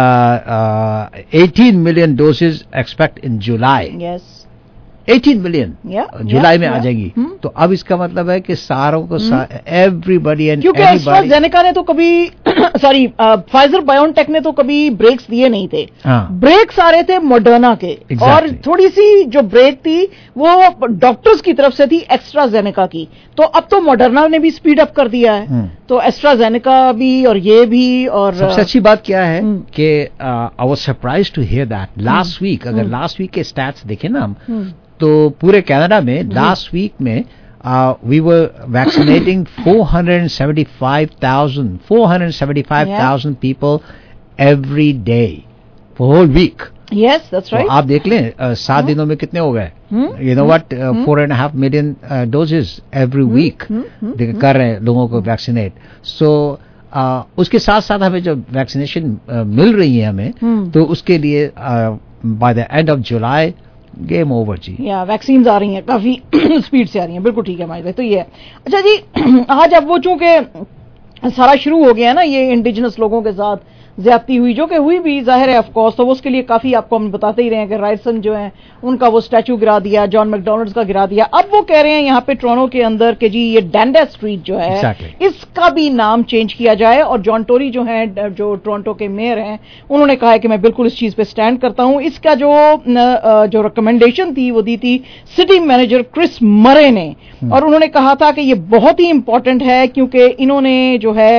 eighteen million doses expect in July. Eighteen million July में आ जाएगी. तो अब इसका मतलब है कि सारों को एवरीबॉडी एंड क्योंकि एस्ट्राजेनेका ने तो कभी सॉरी फाइजर बायोटेक ने तो कभी ब्रेक्स दिए नहीं थे. ब्रेक्स आ रहे थे मॉडर्ना के. exactly. और थोड़ी सी जो ब्रेक थी वो डॉक्टर्स की तरफ से थी एस्ट्राजेनेका की. तो अब तो मॉडर्ना ने भी स्पीड अप कर दिया है. तो एस्ट्राजेनेका भी और ये भी. और सबसे अच्छी बात क्या है कि I was surprised to hear that last week. अगर लास्ट वीक के स्टैट्स देखें ना हम, तो पूरे कनाडा में लास्ट वीक में we were vaccinating four hundred seventy-five thousand people every day for whole week. Yes, that's right. तो आप देख लें uh, सात hmm? दिनों में कितने हो गए. You know what? Uh, hmm? four and a half million uh, doses every week hmm? hmm? कर रहे हैं लोगों को वैक्सीनेट. सो uh, उसके साथ साथ हमें जो वैक्सीनेशन uh, मिल रही है हमें, hmm. तो उसके लिए by the end of July game over जी। या वैक्सीन आ रही हैं काफी स्पीड से आ रही हैं, बिल्कुल ठीक है माजिद भाई। तो ये है अच्छा जी, आज अब वो चूंकि सारा शुरू हो गया है ना ये इंडिजिनस लोगों के साथ ज्यादती हुई, जो कि हुई भी जाहिर है ऑफ कोर्स, तो वो उसके लिए काफी आपको हम बताते ही रहे हैं कि रायसन जो है उनका वो स्टैचू गिरा दिया, जॉन मैकडोनल्ड्स का गिरा दिया। अब वो कह रहे हैं यहाँ पे टोरंटो के अंदर कि जी ये डैंडस स्ट्रीट जो है exactly. इसका भी नाम चेंज किया जाए। और जॉन टोरी जो है जो टोरंटो के मेयर हैं उन्होंने कहा है कि मैं बिल्कुल इस चीज पे स्टैंड करता हूं। इसका जो जो रिकमेंडेशन थी वो दी थी सिटी मैनेजर क्रिस मरे ने, और उन्होंने कहा था कि ये बहुत ही इंपॉर्टेंट है क्योंकि इन्होंने जो है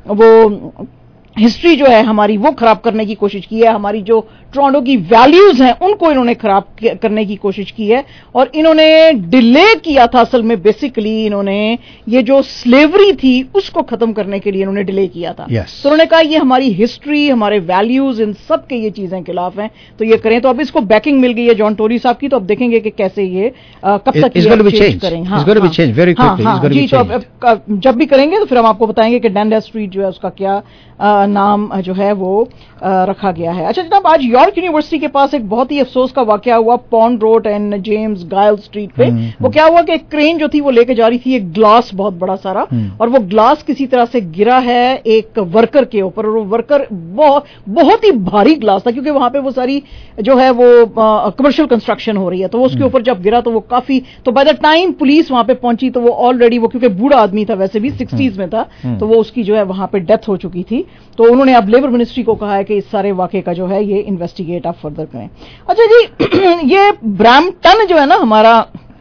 वो हिस्ट्री जो है हमारी वो खराब करने की कोशिश की है, हमारी जो टोरंटो की वैल्यूज हैं उनको इन्होंने खराब करने की कोशिश की है, और इन्होंने डिले किया था असल में बेसिकली इन्होंने ये जो स्लेवरी थी उसको खत्म करने के लिए इन्होंने डिले किया था। yes. तो उन्होंने कहा ये हमारी हिस्ट्री, हमारे वैल्यूज, इन सब के ये चीजें खिलाफ हैं, तो ये करें। तो अब इसको बैकिंग मिल गई है जॉन टोरी साहब की, तो अब देखेंगे कि कैसे ये आ, कब तक चेंज करेंगे। हाँ, हाँ, हाँ, जी, तो अब जब भी करेंगे तो फिर हम आपको बताएंगे कि डैंडस स्ट्रीट जो है उसका क्या आ, नाम जो है वो आ, रखा गया है। अच्छा जनाब, आज यॉर्क यूनिवर्सिटी के पास एक बहुत ही अफसोस का वाकया हुआ Pond road and James Gayle street पे। वो क्या हुआ कि एक क्रेन जो थी वो लेके जा रही थी एक ग्लास बहुत बड़ा सारा, और वो ग्लास किसी तरह से गिरा है एक वर्कर के ऊपर, और वो वर्कर बहुत बहुत ही भारी ग्लास था क्योंकि वहां पे वो सारी जो है वो कमर्शियल कंस्ट्रक्शन हो रही है, तो वो उसके ऊपर जब गिरा तो वो काफी, तो बाय द टाइम पुलिस वहां पे पहुंची तो वो ऑलरेडी, वो क्योंकि बूढ़ा आदमी था वैसे भी सिक्सटीज में था, तो वो उसकी जो है वहां पे डेथ हो चुकी थी। तो उन्होंने अब लेबर मिनिस्ट्री को कहा है कि इस सारे वाकये का जो है ये इन्वेस्टिगेट आप फर्दर करें। अच्छा जी, ये ब्रैम्पटन जो है ना हमारा,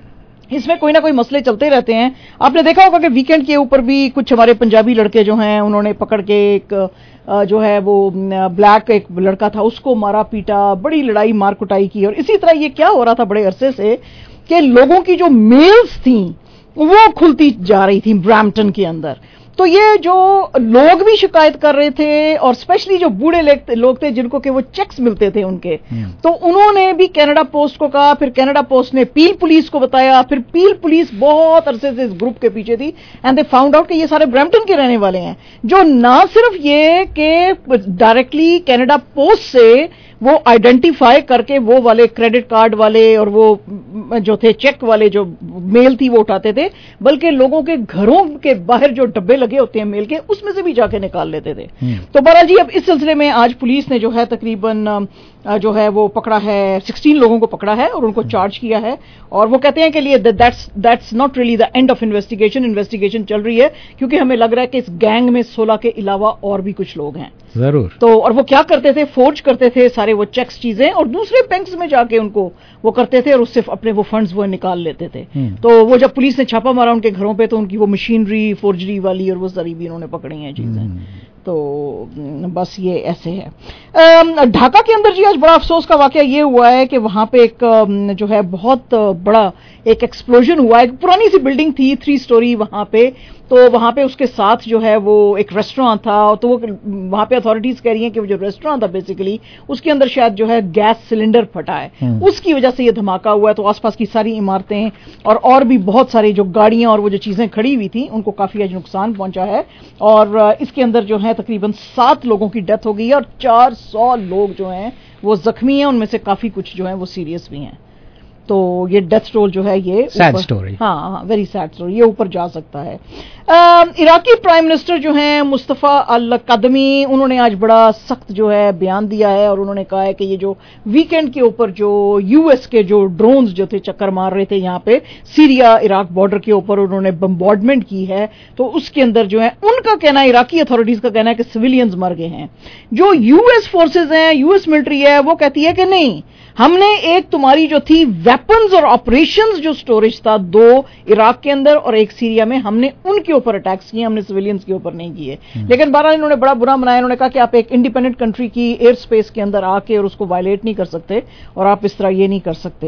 इसमें कोई ना कोई मसले चलते रहते हैं। आपने देखा होगा कि वीकेंड के ऊपर भी कुछ हमारे पंजाबी लड़के जो हैं उन्होंने पकड़ के एक जो है वो ब्लैक एक लड़का था उसको मारा पीटा, बड़ी लड़ाई मार कुटाई की। और इसी तरह ये क्या हो रहा था बड़े अरसे से कि लोगों की जो मेल्स थी वो खुलती जा रही थी ब्रैम्पटन के अंदर। तो ये जो लोग भी शिकायत कर रहे थे, और स्पेशली जो बूढ़े लोग थे जिनको के वो चेक्स मिलते थे उनके, तो उन्होंने भी कनाडा पोस्ट को कहा, फिर कनाडा पोस्ट ने पील पुलिस को बताया, फिर पील पुलिस बहुत अरसे से इस ग्रुप के पीछे थी, एंड दे फाउंड आउट कि ये सारे ब्रैम्पटन के रहने वाले हैं, जो ना सिर्फ ये कि डायरेक्टली कनाडा पोस्ट से वो आइडेंटिफाई करके वो वाले क्रेडिट कार्ड वाले और वो जो थे चेक वाले जो मेल थी वो उठाते थे, बल्कि लोगों के घरों के बाहर जो डब्बे लगे होते हैं मेल के उसमें से भी जाके निकाल लेते थे। तो बहरहाल जी, अब इस सिलसिले में आज पुलिस ने जो है तकरीबन जो है वो पकड़ा है, सोलह लोगों को पकड़ा है और उनको चार्ज किया है, और वो कहते हैं कि लिए that's that's not really the end of investigation, investigation चल रही है क्योंकि हमें लग रहा है कि इस गैंग में सोलह के अलावा और भी कुछ लोग हैं जरूर। तो और वो क्या करते थे, फोर्ज करते थे सारे वो चेक्स चीजें और दूसरे बैंक्स में जाके उनको वो करते थे और उससे अपने वो फंड्स वो निकाल लेते थे। तो वो जब पुलिस ने छापा मारा उनके घरों पे तो उनकी वो मशीनरी फोर्जरी वाली और वो सारी भी उन्होंने पकड़ी हैं चीजें। तो बस ये ऐसे है। ढाका के अंदर जी आज बड़ा अफसोस का वाकया ये हुआ है कि वहां पे एक जो है बहुत बड़ा एक एक्सप्लोजन हुआ है। एक पुरानी सी बिल्डिंग थी थ्री स्टोरी वहां पे, तो वहां पे उसके साथ जो है वो एक रेस्टोरेंट था, तो वो वहां पे अथॉरिटीज कह रही हैं कि वो जो रेस्टोरेंट था बेसिकली उसके अंदर शायद जो है गैस सिलेंडर फटा है, उसकी वजह से ये धमाका हुआ है। तो आसपास की सारी इमारतें और और भी बहुत सारी जो गाड़ियां और वो जो चीजें खड़ी हुई थी उनको काफी आज नुकसान पहुंचा है, और इसके अंदर जो है तकरीबन सात लोगों की डेथ हो गई है और चार सौ लोग जो हैं वो जख्मी हैं, उनमें से काफी कुछ जो है वो सीरियस भी हैं। तो ये डेथ टोल जो है ये सैड स्टोरी, हाँ हाँ वेरी सैड स्टोरी, ये ऊपर जा सकता है। आ, इराकी प्राइम मिनिस्टर जो हैं मुस्तफा अल कदमी, उन्होंने आज बड़ा सख्त जो है बयान दिया है और उन्होंने कहा है कि ये जो वीकेंड के ऊपर जो यूएस के जो ड्रोन्स जो थे चक्कर मार रहे थे यहाँ पे सीरिया इराक बॉर्डर के ऊपर उन्होंने बम्बार्डमेंट की है, तो उसके अंदर जो है उनका कहना है, इराकी अथॉरिटीज का कहना है कि सिविलियंस मर गए हैं। जो यूएस फोर्सेज हैं, यूएस मिलिट्री है, वो कहती है कि नहीं, हमने एक तुम्हारी जो थी वेपन्स और ऑपरेशंस जो स्टोरेज था दो इराक के अंदर और एक सीरिया में, हमने उनके ऊपर अटैक्स किए, हमने सिविलियंस के ऊपर नहीं किए। लेकिन बहरहाल इन्होंने बड़ा बुरा मनाया, इन्होंने कहा कि आप एक इंडिपेंडेंट कंट्री की एयर स्पेस के अंदर आके और उसको वायलेट नहीं कर सकते और आप इस तरह ये नहीं कर सकते।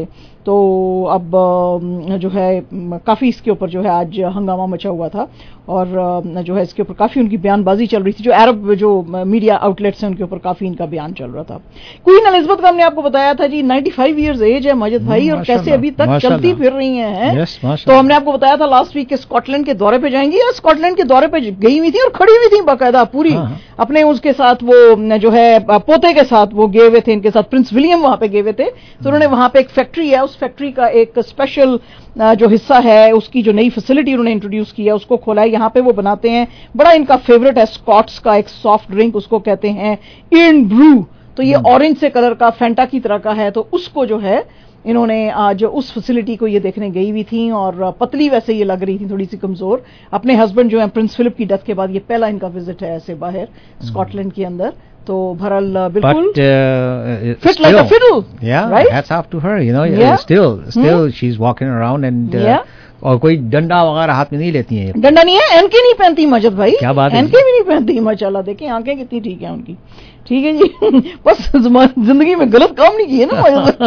تو اب جو ہے کافی اس کے اوپر جو ہے آج ہنگامہ مچا ہوا تھا اور جو ہے اس کے اوپر کافی ان کی بیان بازی چل رہی تھی. جو عرب جو میڈیا آؤٹ لیٹس ہیں ان کے اوپر کافی ان کا بیان چل رہا تھا. کوئین الزبتھ کا ہم نے آپ کو بتایا تھا جی نائنٹی فائیو ایئرز ایج ہے ماجد بھائی اور کیسے ابھی تک چلتی پھر رہی ہیں. تو ہم نے آپ کو بتایا تھا لاسٹ ویک کہ اسکاٹ لینڈ کے دورے پہ جائیں گی اور اسکاٹ لینڈ کے دورے پہ گئی ہوئی تھی اور کھڑی ہوئی تھی باقاعدہ پوری اپنے اس کے ساتھ وہ جو ہے پوتے کے ساتھ وہ گئے ہوئے تھے ان کے ساتھ پرنس ولیم وہاں پہ گئے ہوئے تھے. تو انہوں نے وہاں پہ ایک فیکٹری ہے اس فیکٹری کا ایک اسپیشل جو حصہ ہے اس کی جو نئی فیسلٹی انہوں نے انٹروڈیوس کی ہے اس کو کھولا ہے. یہاں پہ وہ بناتے ہیں بڑا ان کا فیوریٹ ہے اسکاٹس کا ایک سافٹ ڈرنک اس کو کہتے ہیں ایرن برو. تو یہ اورنج سے کلر کا فینٹا کی طرح کا ہے. تو اس کو جو ہے انہوں نے آج اس فیسلٹی کو یہ دیکھنے گئی ہوئی تھیں اور پتلی ویسے یہ لگ رہی تھی تھوڑی سی کمزور. اپنے ہسبینڈ جو ہیں پرنس فلپ کی ڈیتھ کے بعد یہ پہلا ان کا وزٹ ہے ایسے باہر اسکاٹ لینڈ کے اندر. تو بہرحال بالکل fit like a fiddle. Yeah, hats off to her, you know. Yeah. Still, still hmm. she's walking around and uh, yeah. اور کوئی ڈنڈا وغیرہ ہاتھ میں نہیں لیتی ہیں. ڈنڈا نہیں ہے, این کے نہیں پہنتی ماجد بھائی. کیا بات ہے, این کے بھی نہیں پہنتی ماشاءاللہ. دیکھیں آنکھیں کتنی ٹھیک ہیں ان کی. ٹھیک ہے جی, بس زندگی میں غلط کام نہیں کیے نا ماجد.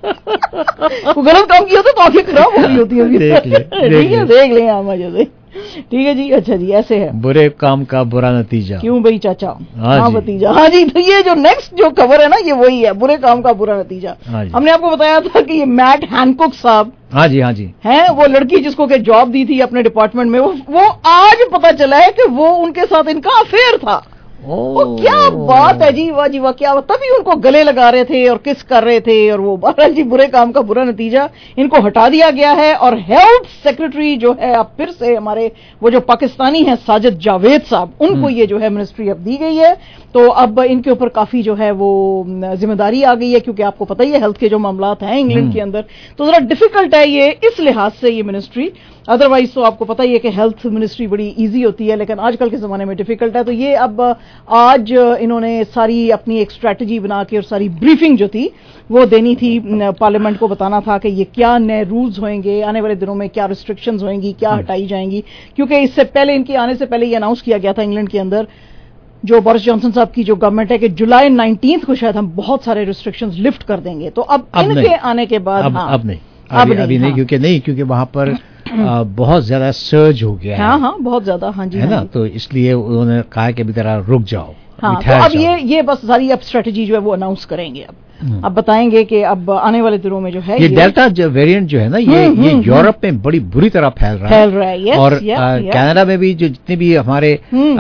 وہ غلط کام کیا تو آنکھیں خراب ہو گئی ہوتی ہیں. ٹھیک ہے, دیکھ لیں آپ ماجد بھائی. ٹھیک ہے جی. اچھا جی, ایسے ہے برے کام کا برا نتیجہ. کیوں بھائی چاچا؟ ہاں بتیجا. ہاں جی, تو یہ جو نیکسٹ جو خبر ہے نا یہ وہی ہے, برے کام کا برا نتیجہ. ہم نے آپ کو بتایا تھا کہ یہ میٹ ہینکوک صاحب ہاں جی ہاں جی ہیں وہ لڑکی جس کو کہ جاب دی تھی اپنے ڈپارٹمنٹ میں, وہ آج پتا چلا ہے کہ وہ ان کے ساتھ ان کا افیئر تھا. وہ کیا بات ہے جی, واہ جی واہ, کیا تبھی ان کو گلے لگا رہے تھے اور کس کر رہے تھے. اور وہ بہرحال جی برے کام کا برا نتیجہ, ان کو ہٹا دیا گیا ہے. اور ہیلتھ سیکرٹری جو ہے اب پھر سے ہمارے وہ جو پاکستانی ہیں ساجد جاوید صاحب, ان کو یہ جو ہے منسٹری اب دی گئی ہے. تو اب ان کے اوپر کافی جو ہے وہ ذمہ داری آ گئی ہے, کیونکہ آپ کو پتہ ہی ہے ہیلتھ کے جو معاملات ہیں انگلینڈ کے اندر تو ذرا ڈیفیکلٹ ہے یہ اس لحاظ سے یہ منسٹری. ادروائز تو آپ کو پتہ ہی ہے کہ ہیلتھ منسٹری بڑی ایزی ہوتی ہے, لیکن آج کل کے زمانے میں ڈیفیکلٹ ہے. تو یہ اب آج انہوں نے ساری اپنی ایک اسٹریٹجی بنا کے اور ساری بریفنگ جو تھی وہ دینی تھی پارلیمنٹ کو, بتانا تھا کہ یہ کیا نئے رولز ہوئیں گے آنے والے دنوں میں, کیا ریسٹرکشنز ہوئیں گی, کیا ہٹائی جائیں گی. کیونکہ اس سے پہلے ان کے آنے سے پہلے یہ اناؤنس کیا گیا تھا انگلینڈ کے اندر جو بورس جانسن صاحب کی جو گورنمنٹ ہے کہ جولائی نائنٹینتھ کو شاید ہم بہت سارے ریسٹرکشنز لفٹ کر دیں گے. تو اب ان کے آنے کے بعد اب اب نہیں ابھی نہیں, کیونکہ نہیں کیونکہ وہاں پر بہت زیادہ سرج ہو گیا ہے. ہاں ہاں بہت زیادہ. ہاں جی ہے نا, تو اس لیے انہوں نے کہا کہ ابھی ذرا رک جاؤ. ہاں تو اب یہ یہ بس ساری اب اسٹریٹجی جو ہے وہ اناؤنس کریں گے. اب اب بتائیں گے کہ اب آنے والے دنوں میں جو ہے یہ ڈیلٹا ویریئنٹ جو ہے نا یہ یہ یورپ میں بڑی بری طرح پھیل رہا پھیل رہا ہے. اور کینیڈا میں بھی جو جتنے بھی ہمارے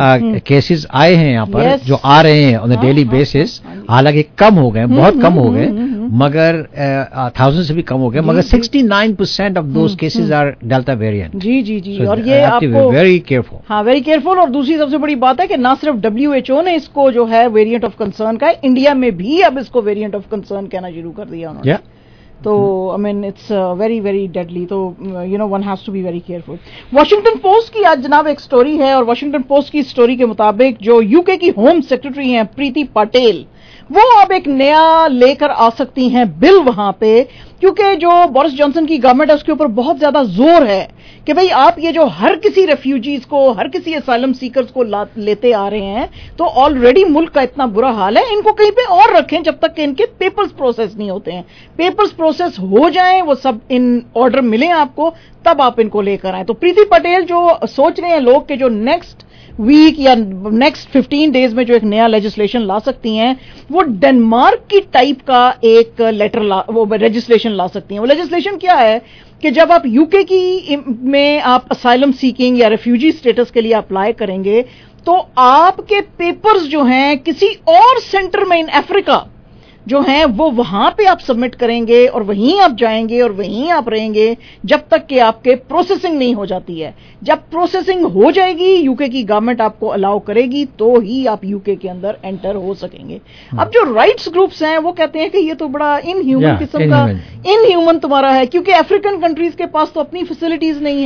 کیسز آئے ہیں یہاں پر جو آ رہے ہیں آن اے ڈیلی بیسس, حالانکہ کم ہو گئے, بہت کم ہو گئے, مگر تھاؤزینڈ سے بھی کم ہو گئے, مگر sixty nine percent of those cases are delta variant. جی جی جی. اور یہ آپ کو ویری کیئرفل, ہاں ویری کیئرفل. اور دوسری سب سے بڑی بات ہے کہ نہ صرف ڈبلیو ایچ او نے اس کو جو ہے ویریئنٹ آف کنسرن کا ہے, انڈیا میں بھی اب اس کو ویریئنٹ آف کنسرن کہنا شروع کر دیا انہوں نے. تو I mean it's very very deadly. تو you know one has to be very careful. Washington Post کی آج جناب ایک سٹوری ہے, اور واشنگٹن پوسٹ کی سٹوری کے مطابق جو یو کے کی ہوم سیکرٹری ہیں پریتی پاٹیل, وہ اب ایک نیا لے کر آ سکتی ہیں بل وہاں پہ, کیونکہ جو بورس جانسن کی گورنمنٹ ہے اس کے اوپر بہت زیادہ زور ہے کہ بھئی آپ یہ جو ہر کسی ریفیوجیز کو, ہر کسی اسائلم سیکرز کو لیتے آ رہے ہیں, تو آلریڈی ملک کا اتنا برا حال ہے, ان کو کہیں پہ اور رکھیں جب تک کہ ان کے پیپرز پروسیس نہیں ہوتے ہیں. پیپرز پروسیس ہو جائیں, وہ سب ان آرڈر ملیں آپ کو, تب آپ ان کو لے کر آئیں. تو پریتی پٹیل جو سوچ رہے ہیں لوگ کہ جو نیکسٹ ویک یا نیکسٹ ففٹین ڈیز میں جو ایک نیا لیجسلیشن لا سکتی ہیں, وہ ڈنمارک کی ٹائپ کا ایک لیٹر لا وہ لیجسلیشن لا سکتی ہیں. وہ لیجسلیشن کیا ہے کہ جب آپ یو کے کی میں آپ اسائلم سیکنگ یا ریفیوجی سٹیٹس کے لیے اپلائی کریں گے, تو آپ کے پیپرز جو ہیں کسی اور سینٹر میں ان افریقہ جو ہیں وہ وہاں پہ آپ سبمٹ کریں گے, اور وہیں آپ جائیں گے اور وہیں آپ رہیں گے جب تک کہ آپ کے پروسیسنگ نہیں ہو جاتی ہے. جب پروسیسنگ ہو جائے گی, یو کے کی گورنمنٹ آپ کو الاؤ کرے گی, تو ہی آپ یو کے کے اندر انٹر ہو سکیں گے. اب جو رائٹس گروپس ہیں وہ کہتے ہیں کہ یہ تو بڑا ان ہیومن قسم کا ان ہیومن تمہارا ہے, کیونکہ افریقن کنٹریز کے پاس تو اپنی فیسلٹیز نہیں ہیں,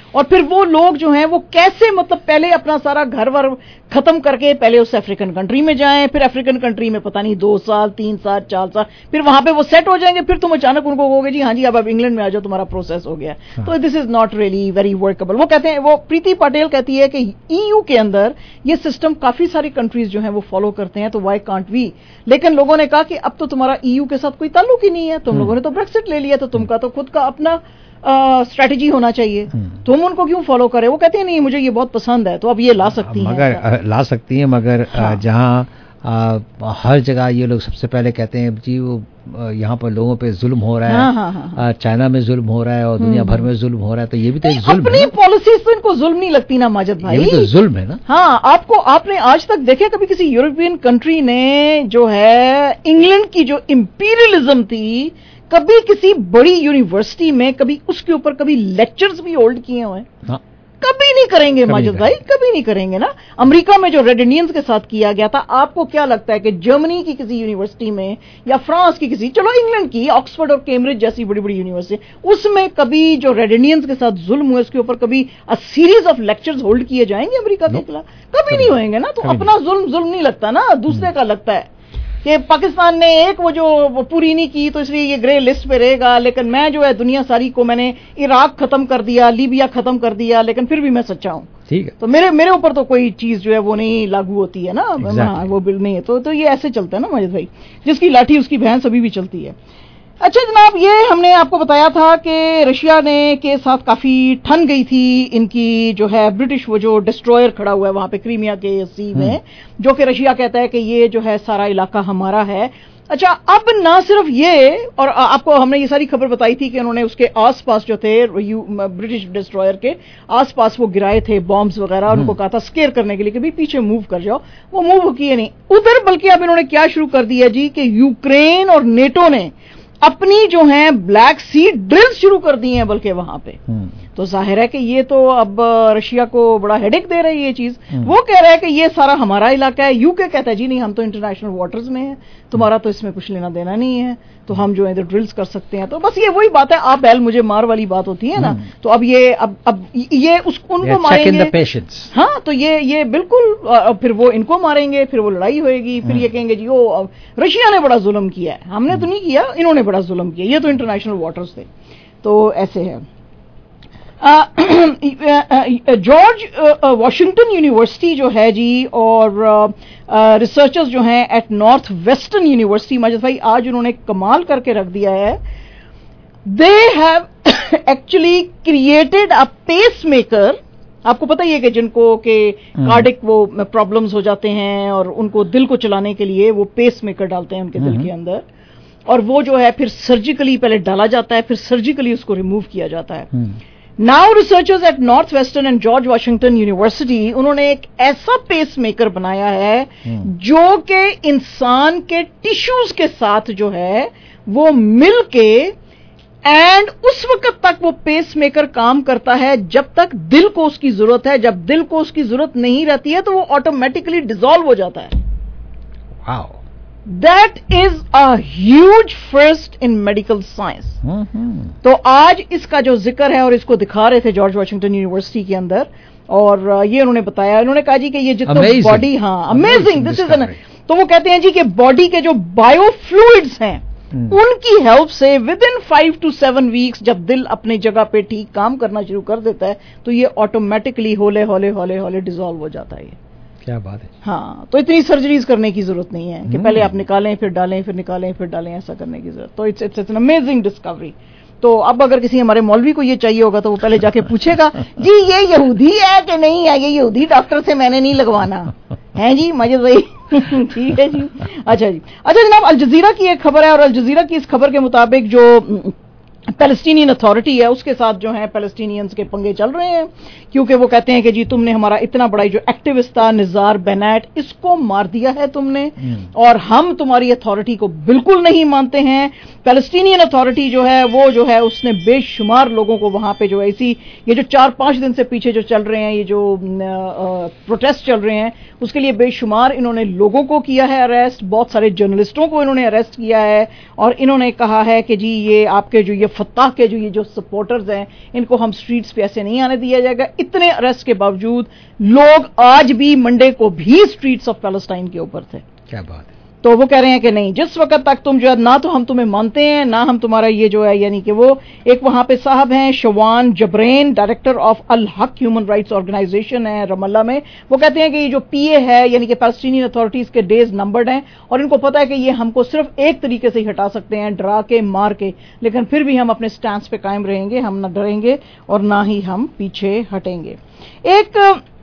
اور پھر وہ لوگ جو ہیں وہ کیسے مطلب پہلے اپنا سارا گھر ور ختم کر کے پہلے اس افریقن کنٹری میں جائیں, پھر افریقن کنٹری میں پتہ نہیں دو سال تین سال چار سال, پھر وہاں پہ وہ سیٹ ہو جائیں گے, پھر تم اچانک ان کو کہو گے جی ہاں جی اب اب انگلینڈ میں آ جاؤ تمہارا پروسیس ہو گیا. تو this is not really very workable. وہ کہتے ہیں, وہ پریتی پٹیل کہتی ہے کہ ای یو کے اندر یہ سسٹم کافی ساری کنٹریز جو ہیں وہ فالو کرتے ہیں, تو وائی کانٹ وی. لیکن لوگوں نے کہا کہ اب تو تمہارا ای یو کے ساتھ کوئی تعلق ہی نہیں ہے, تم لوگوں نے تو بریکسٹ لے لیا, تو تم کا تو خود کا اپنا اسٹریٹجی ہونا چاہیے, تم ان کو کیوں فالو کرے. وہ کہتے ہیں نہیں مجھے یہ بہت پسند ہے, تو اب یہ لا سکتی ہیں, مگر لا سکتی ہیں مگر جہاں ہر جگہ یہ لوگ سب سے پہلے کہتے ہیں جی وہ یہاں پر لوگوں پہ ظلم ہو رہا ہے, چائنا میں ظلم ہو رہا ہے اور دنیا بھر میں ظلم ہو رہا ہے, تو یہ بھی تو ایک ظلم ہے. اپنی پالیسیز تو ان کو ظلم نہیں لگتی نا ماجد بھائی, یہ بھی تو ظلم ہے نا. ہاں آپ کو, آپ نے آج تک دیکھا کبھی کسی یورپین کنٹری نے جو ہے انگلینڈ کی جو امپیریلزم تھی کبھی کسی بڑی یونیورسٹی میں کبھی اس کے اوپر کبھی لیکچرز بھی ہولڈ کیے ہوئے ہیں؟ کبھی نہیں کریں گے ماجد بھائی, کبھی نہیں کریں گے نا. امریکہ میں جو ریڈ انڈینز کے ساتھ کیا گیا تھا, آپ کو کیا لگتا ہے کہ جرمنی کی کسی یونیورسٹی میں یا فرانس کی کسی, چلو انگلینڈ کی آکسفورڈ اور کیمبرج جیسی بڑی بڑی یونیورسٹی, اس میں کبھی جو ریڈ انڈینز کے ساتھ ظلم ہوئے اس کے اوپر کبھی سیریز آف لیکچرز ہولڈ کیے جائیں گے امریکہ کے خلاف؟ کبھی نہیں ہوئیں گے نا. تو اپنا ظلم ظلم نہیں لگتا نا, دوسرے کا لگتا ہے کہ پاکستان نے ایک وہ جو پوری نہیں کی تو اس لیے یہ گرے لسٹ پہ رہے گا, لیکن میں جو ہے دنیا ساری کو میں نے عراق ختم کر دیا, لیبیا ختم کر دیا, لیکن پھر بھی میں سچا ہوں. ٹھیک ہے, تو میرے میرے اوپر تو کوئی چیز جو ہے وہ نہیں لاگو ہوتی ہے نا, وہ بل نہیں ہے. تو تو یہ ایسے چلتا ہے نا ماجد بھائی, جس کی لاٹھی اس کی بھینس ابھی بھی چلتی ہے. اچھا جناب, یہ ہم نے آپ کو بتایا تھا کہ رشیا نے کے ساتھ کافی ٹھن گئی تھی ان کی جو ہے برٹش وہ جو ڈسٹروئر کھڑا ہوا ہے وہاں پہ کریمیا کے سی میں, جو کہ رشیا کہتا ہے کہ یہ جو ہے سارا علاقہ ہمارا ہے. اچھا اب نہ صرف یہ, اور آپ کو ہم نے یہ ساری خبر بتائی تھی کہ انہوں نے اس کے آس پاس جو تھے برٹش ڈسٹروئر کے آس پاس وہ گرائے تھے بامبز وغیرہ, اور ان کو کہا تھا اسکیئر کرنے کے لیے کہ بھی پیچھے موو کر جاؤ, وہ موو کیے نہیں ادھر, بلکہ اب انہوں نے کیا شروع کر دیا جی کہ یوکرین اور نیٹو نے اپنی جو ہیں بلیک سی ڈرل شروع کر دی ہیں بلکہ وہاں پہ. تو ظاہر ہے کہ یہ تو اب رشیا کو بڑا ہیڈیک دے رہی ہے یہ چیز. وہ کہہ رہا ہے کہ یہ سارا ہمارا علاقہ ہے, یو کے کہتا ہے جی نہیں ہم تو انٹرنیشنل واٹرز میں ہیں, تمہارا تو اس میں کچھ لینا دینا نہیں ہے, تو ہم جو ہے ادھر ڈرلز کر سکتے ہیں. تو بس یہ وہی بات ہے, آپ بیل مجھے مار والی بات ہوتی ہے نا. تو اب یہ اب اب یہ اس ان کو ماریں گے, ہاں تو یہ یہ بالکل, پھر وہ ان کو ماریں گے, پھر وہ لڑائی ہوئے گی, پھر یہ کہیں گے جی وہ رشیا نے بڑا ظلم کیا ہے, ہم نے تو نہیں کیا, انہوں نے بڑا ظلم کیا, یہ تو انٹرنیشنل واٹرز تھے. تو ایسے ہے. جارج واشنگٹن یونیورسٹی جو ہے جی, اور ریسرچرز جو ہیں at Northwestern university, Majid بھائی آج انہوں نے کمال کر کے رکھ دیا ہے. They have actually created a pacemaker. آپ کو پتہ ہی ہے کہ جن کو کہ کارڈک وہ پرابلمز ہو جاتے ہیں اور ان کو دل کو چلانے کے لیے وہ پیس میکر ڈالتے ہیں ان کے دل کے اندر, اور وہ جو ہے پھر سرجیکلی پہلے ڈالا جاتا ہے, پھر سرجیکلی اس کو ریموو کیا جاتا ہے. Now researchers at Northwestern and George Washington university, انہوں نے ایک ایسا پیس میکر بنایا ہے جو کہ انسان کے ٹیشوز کے ساتھ جو ہے وہ مل کے, اینڈ اس وقت تک وہ پیس میکر کام کرتا ہے جب تک دل کو اس کی ضرورت ہے. جب دل کو اس کی ضرورت نہیں رہتی ہے تو وہ آٹومیٹکلی ڈیزالو ہو جاتا ہے. واو, That is a huge first in medical science. تو آج اس کا جو ذکر ہے اور اس کو دکھا رہے تھے جارج واشنگٹن یونیورسٹی کے اندر, اور یہ انہوں نے بتایا, انہوں نے کہا جی کہ یہ جتنا باڈی, ہاں امیزنگ دس از, تو وہ کہتے ہیں جی کہ باڈی کے جو بایو فلوئڈز ہیں ان کی ہیلپ سے within five to seven weeks جب دل اپنی جگہ پہ ٹھیک کام کرنا شروع کر دیتا ہے تو یہ آٹومیٹکلی ہولے ہولے ہولے ہولے ڈیزالو ہو جاتا ہے. کیا بات ہے. ہاں, تو اتنی سرجریز کرنے کی ضرورت نہیں ہے کہ پہلے آپ نکالیں پھر ڈالیں پھر نکالیں پھر ڈالیں, ایسا کرنے کی ضرورت. تو it's it's an amazing discovery. تو اب اگر کسی ہمارے مولوی کو یہ چاہیے ہوگا تو وہ پہلے جا کے پوچھے گا جی یہ یہودی ہے کہ نہیں ہے, یہ یہودی ڈاکٹر سے میں نے نہیں لگوانا ہے جی ماجد بھائی. ٹھیک ہے جی. اچھا جی, اچھا جناب, الجزیرہ کی ایک خبر ہے, اور الجزیرہ کی اس خبر کے مطابق جو پیلسٹینین اتھارٹی ہے اس کے ساتھ جو ہے پیلسٹینینز کے پنگے چل رہے ہیں, کیونکہ وہ کہتے ہیں کہ جی تم نے ہمارا اتنا بڑا جو ایکٹیوسٹ تھا نزار بینیٹ, اس کو مار دیا ہے تم نے, اور ہم تمہاری اتھارٹی کو بالکل نہیں مانتے ہیں. پیلسٹینین اتھارٹی جو ہے وہ جو ہے اس نے بے شمار لوگوں کو وہاں پہ جو ہے اسی یہ جو چار پانچ دن سے پیچھے جو چل رہے ہیں یہ جو پروٹیسٹ چل رہے ہیں اس کے لیے بے شمار انہوں نے لوگوں کو کیا ہے اریسٹ, بہت سارے جرنلسٹوں کو انہوں نے اریسٹ کیا ہے, اور انہوں نے کہا ہے کہ جی یہ آپ کے جو یہ فتح کے جو یہ جو سپورٹرز ہیں ان کو ہم سٹریٹس پہ ایسے نہیں آنے دیا جائے گا. اتنے اریسٹ کے باوجود لوگ آج بھی منڈے کو بھی سٹریٹس آف پیلسٹائن کے اوپر تھے. کیا بات ہے. تو وہ کہہ رہے ہیں کہ نہیں, جس وقت تک تم جو ہے نہ تو ہم تمہیں مانتے ہیں نہ ہم تمہارا یہ جو ہے, یعنی کہ وہ ایک وہاں پہ صاحب ہیں Shawan Jabarin, director of Al Haq human rights organization ہے رام اللہ میں, وہ کہتے ہیں کہ یہ جو پی اے ہے یعنی کہ پیلسٹینین اتھارٹیز کے ڈیز نمبرڈ ہیں اور ان کو پتا ہے کہ یہ ہم کو صرف ایک طریقے سے ہی ہٹا سکتے ہیں, ڈرا کے مار کے, لیکن پھر بھی ہم اپنے سٹانس پہ قائم رہیں گے, ہم نہ ڈریں گے اور نہ ہی ہم پیچھے ہٹیں گے. ایک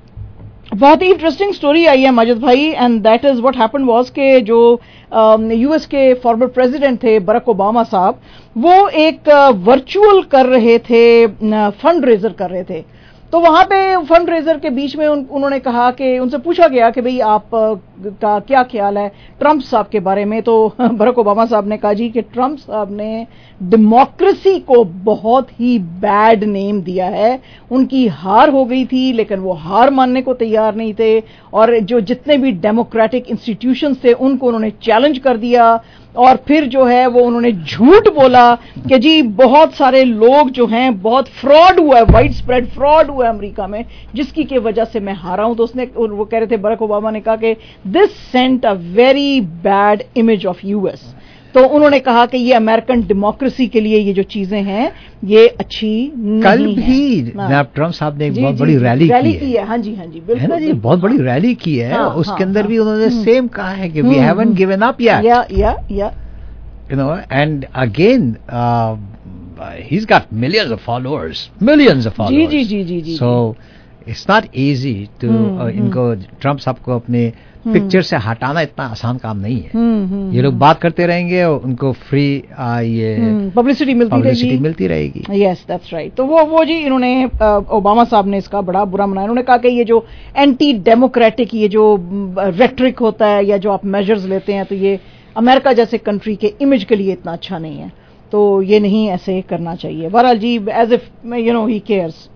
بہت ہی انٹرسٹنگ سٹوری آئی ہے ماجد بھائی, and that is what happen was کہ جو یو ایس کے فارمر پریزیڈنٹ تھے برک اوباما صاحب, وہ ایک ورچوئل کر رہے تھے, فنڈ ریزر کر رہے تھے. تو وہاں پہ فنڈ ریزر کے بیچ میں انہوں نے کہا کہ ان سے پوچھا گیا کہ بھئی آپ کا کیا خیال ہے ٹرمپ صاحب کے بارے میں. تو برک اوباما صاحب نے کہا جی کہ ٹرمپ صاحب نے ڈیموکریسی کو بہت ہی بیڈ نیم دیا ہے, ان کی ہار ہو گئی تھی لیکن وہ ہار ماننے کو تیار نہیں تھے, اور جو جتنے بھی ڈیموکریٹک انسٹیٹیوشنز تھے ان کو انہوں نے چیلنج کر دیا, اور پھر جو ہے وہ انہوں نے جھوٹ بولا کہ جی بہت سارے لوگ جو ہیں بہت فراڈ ہوا ہے, وائڈ اسپریڈ فراڈ ہوا ہے امریکہ میں جس کی کی وجہ سے میں ہارا ہوں. تو اس نے وہ کہہ رہے تھے برک اوباما نے کہا کہ this sent a very bad image of U S. تو انہوں نے کہا کہ یہ امریکن ڈیموکریسی کے لیے یہ جو چیزیں ہیں یہ اچھی نہیں. کل بھی جناب ٹرمپ صاحب نے ایک بہت بڑی ریلی کی ہے. ہاں جی ہاں جی بالکل نا جی, بہت بڑی ریلی کی ہے, اس کے اندر بھی انہوں نے سیم کہا ہے کہ we haven't given up yet, یا یا یا you know, and again uh, he's got millions of followers, millions of followers. جی جی جی جی. So it's not easy to uh, ان کو ٹرمپ صاحب کو اپنے پکچر سے ہٹانا اتنا آسان کام نہیں ہے. یہ لوگ بات کرتے رہیں گے اور ان کو فری یہ پبلسٹی ملتی ملتی رہے گی. Yes that's right. تو وہ وہ جی انہوں نے اوباما صاحب نے اس کا بڑا برا منایا. انہوں نے کہا کہ یہ جو اینٹی ڈیموکریٹک یہ جو ریٹرک ہوتا ہے یا جو آپ میجرز لیتے ہیں تو یہ امریکہ جیسے کنٹری کے امیج کے لیے اتنا اچھا نہیں ہے, تو یہ نہیں ایسے کرنا چاہیے. بہرحال جی as if you know he cares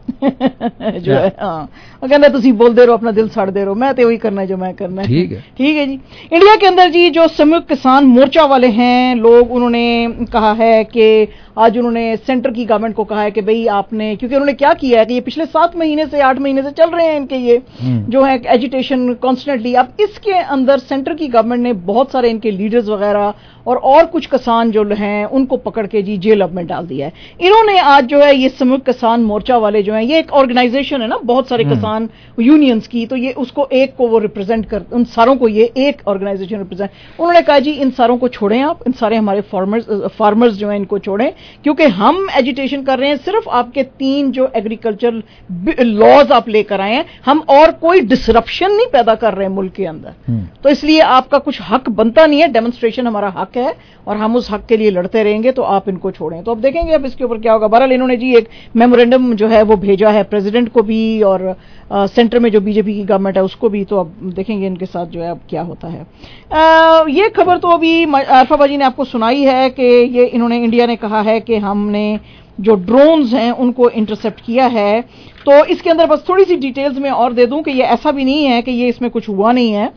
جو ہے, ہاں وہ کہنا تسی بول دے رہو اپنا دل ساڑ دے رہو, میں تو وہی کرنا ہے جو میں کرنا ہے. ٹھیک ہے ٹھیک ہے جی. انڈیا کے اندر جی جو سنیوکت کسان مورچہ والے ہیں لوگ, انہوں نے کہا ہے کہ آج انہوں نے سینٹر کی گورنمنٹ کو کہا ہے کہ بھئی آپ نے, کیونکہ انہوں نے کیا کیا ہے کہ یہ پچھلے سات مہینے سے آٹھ مہینے سے چل رہے ہیں ان کے یہ جو ہے ایجیٹیشن کانسٹنٹلی. اب اس کے اندر سینٹر کی گورنمنٹ نے بہت سارے ان کے لیڈرز وغیرہ اور اور کچھ کسان جو ہیں ان کو پکڑ کے جی جیل اب میں ڈال دیا ہے. انہوں نے آج جو ہے یہ سنیوکت کسان مورچہ والے جو ہیں, یہ ایک آرگنائزیشن ہے نا بہت سارے کسان یونینز کی, تو یہ اس کو ایک کو وہ ریپرزینٹ کر, ان ساروں کو یہ ایک آرگنائزیشن ریپرزینٹ. انہوں نے کہا جی ان ساروں کو چھوڑیں آپ, ان سارے ہمارے فارمرز فارمرز جو ہیں ان کو چھوڑیں, کیونکہ ہم ایجیٹیشن کر رہے ہیں صرف آپ کے تین جو ایگریکلچر لاز آپ لے کر آئے ہیں, ہم اور کوئی ڈسرپشن نہیں پیدا کر رہے ہیں ملک کے اندر, تو اس لیے آپ کا کچھ حق بنتا نہیں ہے. ڈیمونسٹریشن ہمارا حق ہے اور ہم اس حق کے لیے لڑتے رہیں گے, تو آپ ان کو چھوڑیں. تو اب دیکھیں گے اب اس کے اوپر کیا ہوگا. بہرحال انہوں نے جی ایک میمورینڈم جو ہے وہ بھیجا ہے پریزیڈنٹ کو بھی اور سینٹر میں جو بی جے پی کی گورنمنٹ ہے اس کو بھی, تو اب دیکھیں گے ان کے ساتھ جو ہے اب کیا ہوتا ہے. یہ خبر تو ابھی عارفہ باجی نے آپ کو سنائی ہے کہ یہ انہوں نے انڈیا نے کہا ہے کہ ہم نے جو ڈرونز ہیں ان کو انٹرسپٹ کیا ہے. تو اس کے اندر بس تھوڑی سی ڈیٹیلز میں اور دے دوں کہ یہ ایسا بھی نہیں ہے کہ یہ اس میں کچھ ہوا نہیں ہے.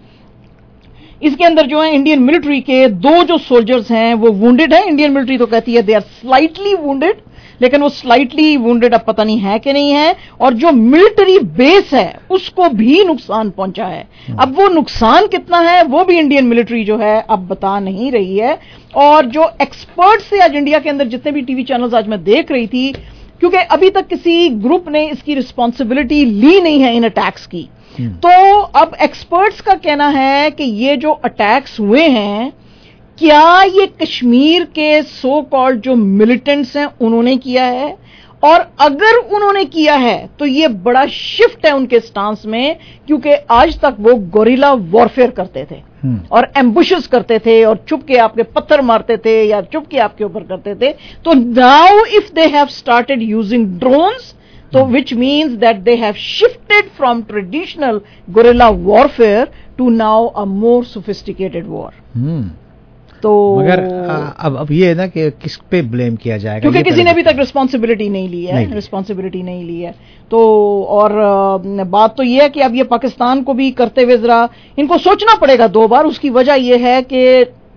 اس کے اندر جو ہے انڈین ملٹری کے دو جو سولجرز ہیں وہ وونڈڈ ہیں. انڈین ملٹری تو کہتی ہے دے آر سلائٹلی وونڈڈ, لیکن وہ سلائٹلی وونڈڈ اب پتہ نہیں ہے کہ نہیں ہے. اور جو ملٹری بیس ہے اس کو بھی نقصان پہنچا ہے. اب وہ نقصان کتنا ہے وہ بھی انڈین ملٹری جو ہے اب بتا نہیں رہی ہے. اور جو ایکسپرٹس تھے آج انڈیا کے اندر جتنے بھی ٹی وی چینلز آج میں دیکھ رہی تھی, کیونکہ ابھی تک کسی گروپ نے اس کی رسپانسبلٹی لی نہیں ہے ان اٹیکس کی, تو اب ایکسپرٹس کا کہنا ہے کہ یہ جو اٹیکس ہوئے ہیں کیا یہ کشمیر کے سو کالڈ جو ملیٹنٹس ہیں انہوں نے کیا ہے, اور اگر انہوں نے کیا ہے تو یہ بڑا شفٹ ہے ان کے سٹانس میں, کیونکہ آج تک وہ گوریلا وارفیئر کرتے تھے اور ایمبوشز کرتے تھے اور چپ کے آپ کے پتھر مارتے تھے یا چپ کے آپ کے اوپر کرتے تھے. تو now if they have started using drones, تو which means that they have shifted from traditional guerrilla warfare to now a more sophisticated war. Hmm. تو مگر اب اب یہ ہے نا کہ کس پہ بلیم کیا جائے گا, کیونکہ کسی نے ابھی تک رسپانسبلٹی نہیں لی ہے, رسپانسبلٹی نہیں لی ہے. تو اور بات تو یہ ہے کہ اب یہ پاکستان کو بھی کرتے ہوئے ذرا ان کو سوچنا پڑے گا دو بار. اس کی وجہ یہ ہے کہ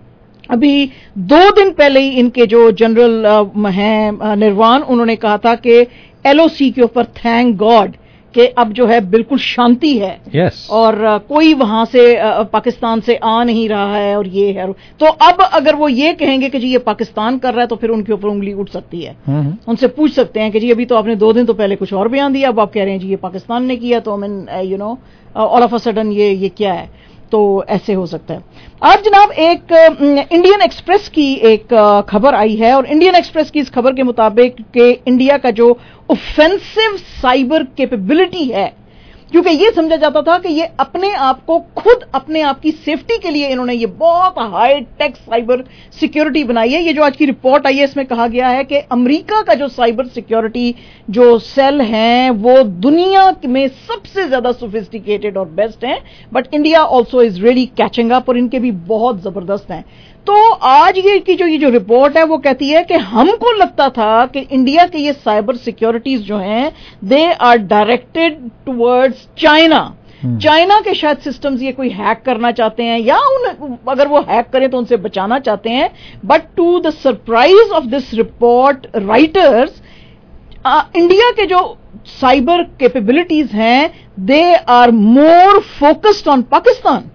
अभी दो दिन पहले ही इनके जो जनरल हैं निर्वाण, उन्होंने कहा था कि एलओसी के ऊपर थैंक गॉड कि अब जो है बिल्कुल शांति है। yes. और uh, कोई वहां से uh, पाकिस्तान से आ नहीं रहा है और ये है। तो अब अगर वो ये कहेंगे कि जी ये पाकिस्तान कर रहा है तो फिर उनके ऊपर उंगली उठ सकती है। mm-hmm. उनसे पूछ सकते हैं कि जी अभी तो आपने दो दिन तो पहले कुछ और बयान दिया, अब आप कह रहे हैं जी ये पाकिस्तान ने किया, तो I mean you know all of a sudden ये ये क्या है। तो ऐसे हो सकता है। आज जनाब एक इंडियन एक्सप्रेस की एक खबर आई है और इंडियन एक्सप्रेस की इस खबर के मुताबिक कि इंडिया का जो ऑफेंसिव साइबर कैपेबिलिटी है, क्योंकि ये समझा जाता था कि ये अपने आप को खुद अपने आप की सेफ्टी के लिए इन्होंने ये बहुत हाई टेक साइबर सिक्योरिटी बनाई है। ये जो आज की रिपोर्ट आई है इसमें कहा गया है कि अमेरिका का जो साइबर सिक्योरिटी जो सेल हैं वो दुनिया में सबसे ज्यादा सोफिस्टिकेटेड और बेस्ट हैं, but India also is really catching up और इनके भी बहुत जबरदस्त हैं। तो आज ये की जो ये जो रिपोर्ट है वो कहती है कि हमको लगता था कि इंडिया के ये साइबर सिक्योरिटीज जो हैं they are directed towards China. China के शायद सिस्टम्स ये कोई हैक करना चाहते हैं या उन अगर वो हैक करें तो उनसे बचाना चाहते हैं, but to the surprise of this report writers, India के जो साइबर कैपेबिलिटीज हैं they are more focused on Pakistan.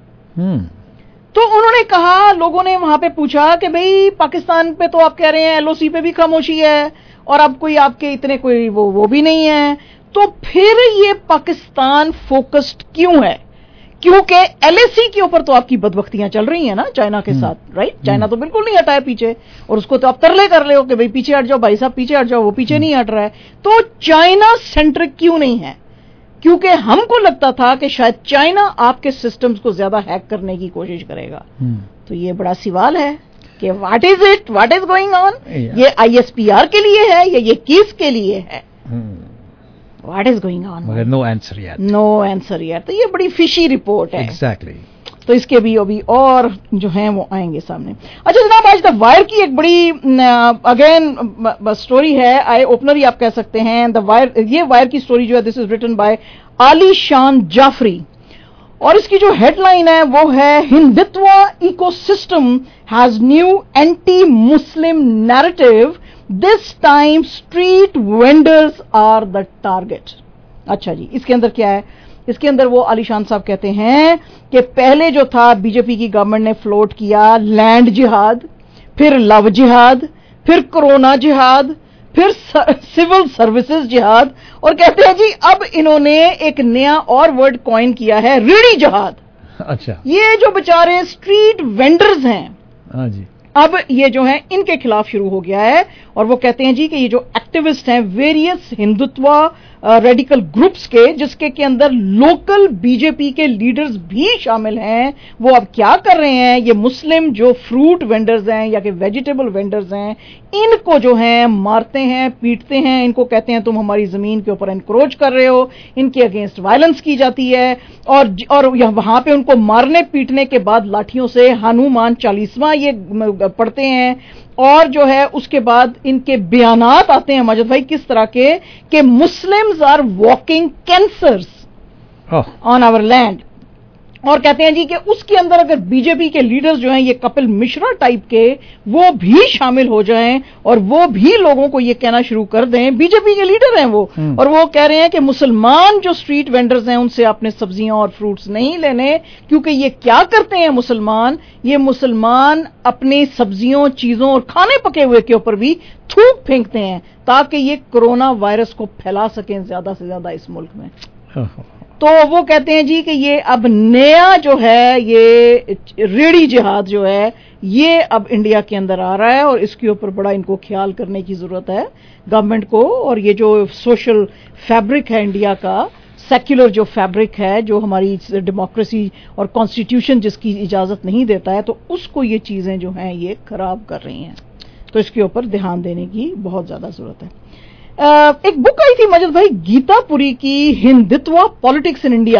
तो उन्होंने कहा, लोगों ने वहां पे पूछा कि भाई पाकिस्तान पे तो आप कह रहे हैं एलओसी पे भी खामोशी है और अब कोई आपके इतने कोई वो वो भी नहीं है, तो फिर ये पाकिस्तान फोकस्ड क्यों है? क्योंकि एलएसी के ऊपर तो आपकी बदबख्तियां चल रही हैं ना चाइना के साथ, राइट? चाइना तो बिल्कुल नहीं हटा है पीछे और उसको तो आप तरले कर ले हो कि भाई पीछे हट जाओ, भाई साहब पीछे हट जाओ, वो पीछे नहीं हट रहा है। तो चाइना सेंट्रिक क्यों नहीं है? क्योंकि हमको लगता था कि शायद चाइना आपके सिस्टम्स को ज्यादा हैक करने की कोशिश करेगा। hmm. तो ये बड़ा सवाल है कि what is it, what is going on? ये आईएसपीआर के लिए है या ये किस के लिए है? What is going on? मगर नो आंसर यार, नो आंसर यार। तो ये बड़ी फिशी रिपोर्ट है। Exactly exactly. तो इसके भी अभी और जो हैं वो आएंगे सामने। अच्छा जनाब, आज द वायर की एक बड़ी अगेन स्टोरी है, आई ओपनर ही आप कह सकते हैं। द वायर, ये वायर की स्टोरी जो है दिस इज रिटन बाय आली शान जाफरी और इसकी जो हेडलाइन है वो है Hindutva ecosystem has new anti Muslim narrative, this time street vendors are the target. अच्छा जी, इसके अंदर क्या है? इसके अंदर वो आलीशान साहब कहते हैं कि पहले जो था बीजेपी की गवर्नमेंट ने फ्लोट किया लैंड जिहाद, फिर लव जिहाद, फिर कोरोना जिहाद, फिर सिविल सर्विसेज जिहाद, और कहते हैं जी अब इन्होंने एक नया और वर्ड कॉइन किया है रेडी जिहाद। अच्छा, ये जो बेचारे स्ट्रीट वेंडर्स हैं, हाँ जी, अब ये जो है इनके खिलाफ शुरू हो गया है और वो कहते हैं जी कि ये जो एक्टिविस्ट हैं वेरियस हिंदुत्व रेडिकल ग्रुप्स के, जिसके के अंदर लोकल बीजेपी के लीडर्स भी शामिल हैं, वो अब क्या कर रहे हैं, ये मुस्लिम जो फ्रूट वेंडर्स हैं या कि वेजिटेबल वेंडर्स हैं इनको जो है मारते हैं, पीटते हैं, इनको कहते हैं तुम हमारी जमीन के ऊपर एनक्रोच कर रहे हो, इनके अगेंस्ट वायलेंस की जाती है और और वहां पे उनको मारने पीटने के बाद लाठियों से हनुमान चालीसवां ये पढ़ते हैं और जो है उसके बाद इनके बयानात आते हैं मजद भाई किस तरह के कि Muslims are walking cancers on our land, और कहते हैं जी कि उसके अंदर अगर बीजेपी के लीडर्स जो हैं ये कपिल मिश्रा टाइप के वो भी शामिल हो जाएं और वो भी लोगों को ये कहना शुरू कर दें, बीजेपी के लीडर हैं वो, और वो कह रहे हैं कि मुसलमान जो स्ट्रीट वेंडर्स हैं उनसे आपने सब्जियां और फ्रूट्स नहीं लेने, क्योंकि ये क्या करते हैं मुसलमान, ये मुसलमान अपनी सब्जियों चीजों और खाने पके हुए के ऊपर भी थूक फेंकते हैं ताकि ये कोरोना वायरस को फैला सकें ज्यादा से ज्यादा इस मुल्क में। तो वो कहते हैं जी कि ये अब नया जो है ये रेडी जिहाद जो है ये अब इंडिया के अंदर आ रहा है और इसके ऊपर बड़ा इनको ख्याल करने की जरूरत है गवर्नमेंट को। और ये जो सोशल फैब्रिक है इंडिया का, सेक्युलर जो फैब्रिक है, जो हमारी डेमोक्रेसी और कॉन्स्टिट्यूशन जिसकी इजाजत नहीं देता है, तो उसको ये चीजें जो हैं ये खराब कर रही हैं। तो इसके ऊपर ध्यान देने की बहुत ज्यादा जरूरत है। Uh, एक बुक आई थी मजद भाई गीतापुरी की, हिंदुत्व पॉलिटिक्स इन इंडिया,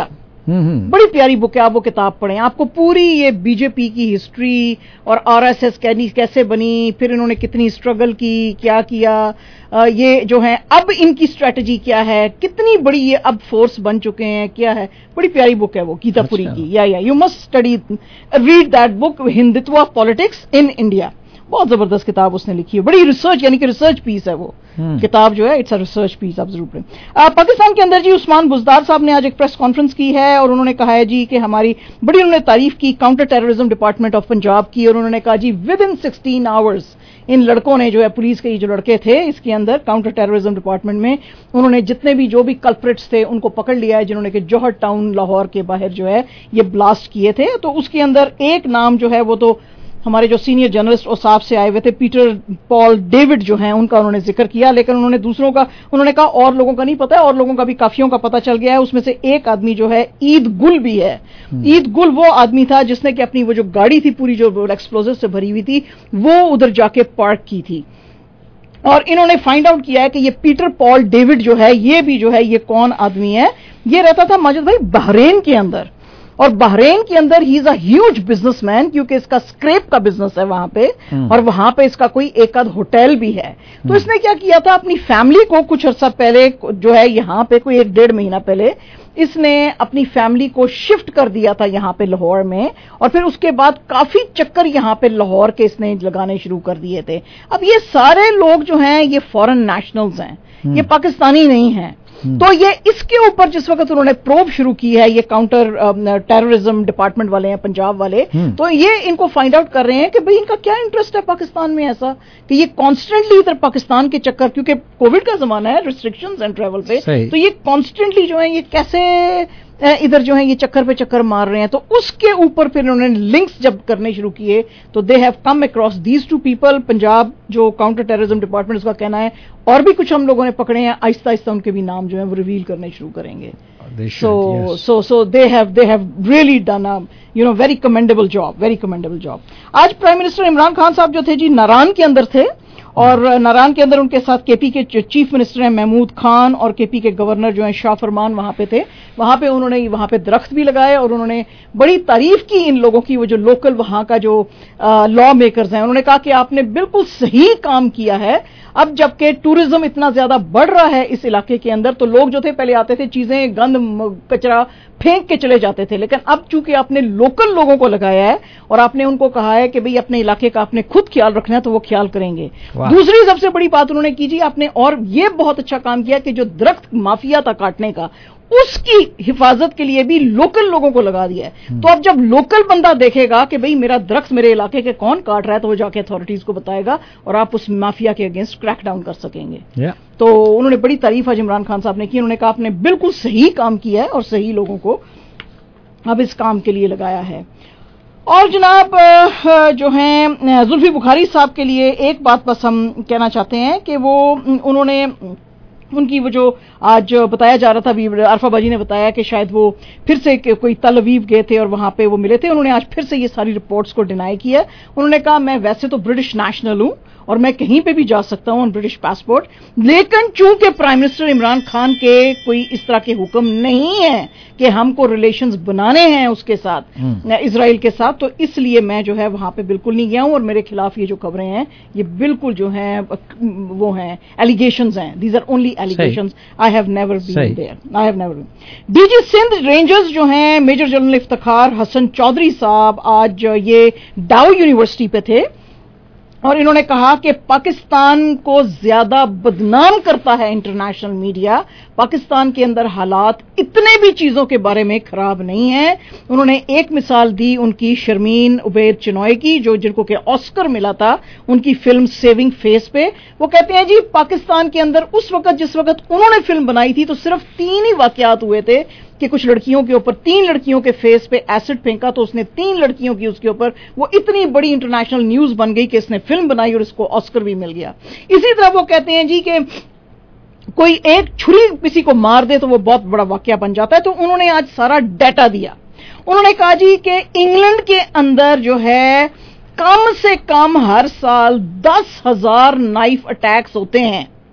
बड़ी प्यारी बुक है, आप वो किताब पढ़ें, आपको पूरी ये बीजेपी की हिस्ट्री और आरएसएस कैसे बनी, फिर इन्होंने कितनी स्ट्रगल की, क्या किया, ये जो है अब इनकी स्ट्रेटजी क्या है, कितनी बड़ी ये अब फोर्स बन चुके हैं, क्या है, बड़ी प्यारी बुक है वो गीतापुरी की। या या you must study read that book, Hindutva of politics in India. बहुत जबरदस्त किताब उसने लिखी है, बड़ी रिसर्च, यानी कि रिसर्च पीस है वो किताब जो है, इट्स अ रिसर्च पीस, आप जरूर पढ़ें। पाकिस्तान के अंदर जी उस्मान बुज़दार साहब ने आज एक प्रेस कॉन्फ्रेंस की है और उन्होंने कहा है जी कि हमारी बड़ी उन्होंने तारीफ की counter terrorism department of Punjab की, और उन्होंने कहा जी विद इन सिक्सटीन आवर्स इन लड़कों ने जो है, पुलिस के जो लड़के थे इसके अंदर काउंटर टेररिज्म डिपार्टमेंट में, उन्होंने जितने भी जो भी कल्प्रिट्स थे उनको पकड़ लिया है, जिन्होंने कि जौहर टाउन लाहौर के बाहर जो है ये ब्लास्ट किए थे। तो उसके अंदर एक नाम जो है वो तो हमारे जो सीनियर जर्नलिस्ट और साहब से आए हुए थे पीटर पॉल डेविड जो हैं उनका उन्होंने जिक्र किया, लेकिन उन्होंने दूसरों का उन्होंने कहा और लोगों का नहीं पता है, और लोगों का भी काफियों का पता चल गया है। उसमें से एक आदमी जो है ईद गुल भी है। ईद गुल वो आदमी था जिसने कि अपनी वो जो गाड़ी थी पूरी जो एक्सप्लोजिव से भरी हुई थी वो उधर जाके पार्क की थी, और इन्होंने फाइंड आउट किया है कि ये पीटर पॉल डेविड जो है ये भी जो है ये कौन आदमी है। ये रहता था माजिद भाई बहरीन के अंदर, और बहरीन के अंदर ही इज अ ह्यूज बिजनेसमैन, क्योंकि इसका स्क्रैप का बिजनेस है वहां पे, और वहां पे इसका कोई एक आध होटल भी है। तो इसने क्या किया था, अपनी फैमिली को कुछ अर्सा पहले जो है यहाँ पे कोई एक डेढ़ महीना पहले इसने अपनी फैमिली को शिफ्ट कर दिया था यहाँ पे लाहौर में, और फिर उसके बाद काफी चक्कर यहाँ पे लाहौर के इसने लगाने शुरू कर दिए थे। अब ये सारे लोग जो हैं ये फॉरेन नेशनल्स हैं, ये पाकिस्तानी नहीं हैं। तो ये इसके ऊपर जिस वक्त उन्होंने प्रोब शुरू की है, ये काउंटर टेररिज्म डिपार्टमेंट वाले हैं पंजाब वाले, तो ये इनको फाइंड आउट कर रहे हैं कि भाई इनका क्या इंटरेस्ट है पाकिस्तान में, ऐसा कि ये कॉन्स्टेंटली इधर पाकिस्तान के चक्कर, क्योंकि कोविड का जमाना है, रिस्ट्रिक्शंस हैं ट्रैवल पे, तो ये कॉन्स्टेंटली जो है ये कैसे इधर जो है ये चक्कर पे चक्कर मार रहे हैं। तो उसके ऊपर फिर उन्होंने लिंक्स जब करने शुरू किए तो they have come across these two people. Punjab जो काउंटर टेररिज्म डिपार्टमेंट उसका कहना है और भी कुछ हम लोगों ने पकड़े हैं, आहिस्ता आहिस्ता उनके भी नाम जो है वो रिवील करने शुरू करेंगे। So so so they have they have really done a you know very commendable job, very commendable job. आज प्राइम मिनिस्टर इमरान खान साहब जो थे जी नारान के अंदर थे, और नारायण के अंदर उनके साथ केपी के चीफ मिनिस्टर हैं महमूद खान और केपी के गवर्नर जो हैं शाह फरमान वहां पे थे। वहां पे उन्होंने वहां पे दरख्त भी लगाए और उन्होंने बड़ी तारीफ की इन लोगों की, वो जो लोकल वहां का जो लॉ मेकर्स हैं। उन्होंने कहा कि आपने बिल्कुल सही काम किया है। अब जबकि टूरिज्म इतना ज्यादा बढ़ रहा है इस इलाके के अंदर, तो लोग जो थे पहले आते थे चीजें गंद कचरा फेंक के चले जाते थे, लेकिन अब चूंकि आपने लोकल लोगों को लगाया है और आपने उनको कहा है कि भाई अपने इलाके का आपने खुद ख्याल रखना है, तो वो ख्याल करेंगे। दूसरी सबसे बड़ी बात उन्होंने की जी आपने, और ये बहुत अच्छा काम किया कि जो दरख्त माफिया था काटने का, उसकी हिफाजत के लिए भी लोकल लोगों को लगा दिया है। तो अब जब लोकल बंदा देखेगा कि भाई मेरा दरख्त मेरे इलाके के कौन काट रहा है, तो वो जाके अथॉरिटीज को बताएगा और आप उस माफिया के अगेंस्ट क्रैक डाउन कर सकेंगे। yeah. तो उन्होंने बड़ी तारीफ आज इमरान खान साहब ने की। उन्होंने कहा आपने बिल्कुल सही काम किया है और सही लोगों को अब इस काम के लिए लगाया है। और जनाब जो हैं जुल्फी बुखारी साहब के लिए एक बात बस हम कहना चाहते हैं कि वो उन्होंने उनकी वो जो आज बताया जा रहा था, अरफा बाजी ने बताया कि शायद वो फिर से कोई तल अवीव गए थे और वहां पे वो मिले थे। उन्होंने आज फिर से ये सारी रिपोर्ट्स को डिनाई किया। उन्होंने कहा मैं वैसे तो ब्रिटिश नेशनल हूं और मैं कहीं पे भी जा सकता हूं ऑन ब्रिटिश पासपोर्ट, लेकिन चूंकि प्राइम मिनिस्टर इमरान खान के कोई इस तरह के हुक्म नहीं है कि हमको रिलेशंस बनाने हैं उसके साथ, इजराइल के साथ, तो इसलिए मैं जो है वहां पे बिल्कुल नहीं गया हूं। और मेरे खिलाफ ये जो खबरें हैं ये बिल्कुल जो हैं वो हैं एलिगेशंस हैं, these are only allegations, I have never been there, I have never been. DG Sindh rangers जो हैं मेजर जनरल इफ्तिखार हसन चौधरी साहब आज ये डाउ यूनिवर्सिटी पे थे और इन्होंने कहा कि पाकिस्तान को ज्यादा बदनाम करता है इंटरनेशनल मीडिया। पाकिस्तान के अंदर हालात इतने भी चीजों के बारे में खराब नहीं है। उन्होंने एक मिसाल दी उनकी शर्मीन उबैद चिनॉय की, जो जिनको के ऑस्कर मिला था उनकी फिल्म सेविंग फेस पे। वो कहते हैं जी पाकिस्तान के अंदर उस वक्त जिस वक्त उन्होंने फिल्म बनाई थी तो सिर्फ तीन ही वाकयात हुए थे कि कुछ लड़कियों के ऊपर, तीन लड़कियों के फेस पे एसिड फेंका, तो उसने तीन लड़कियों की उसके ऊपर वो इतनी बड़ी इंटरनेशनल न्यूज बन गई कि इसने फिल्म बनाई और इसको ऑस्कर भी मिल गया। इसी तरह वो कहते हैं जी कि कोई एक छुरी किसी को मार दे तो वो बहुत बड़ा वाकया बन जाता है। तो उन्होंने आज सारा डाटा दिया। उन्होंने कहा जी कि इंग्लैंड के अंदर जो है कम से कम हर साल दस हजार नाइफ अटैक्स होते हैं,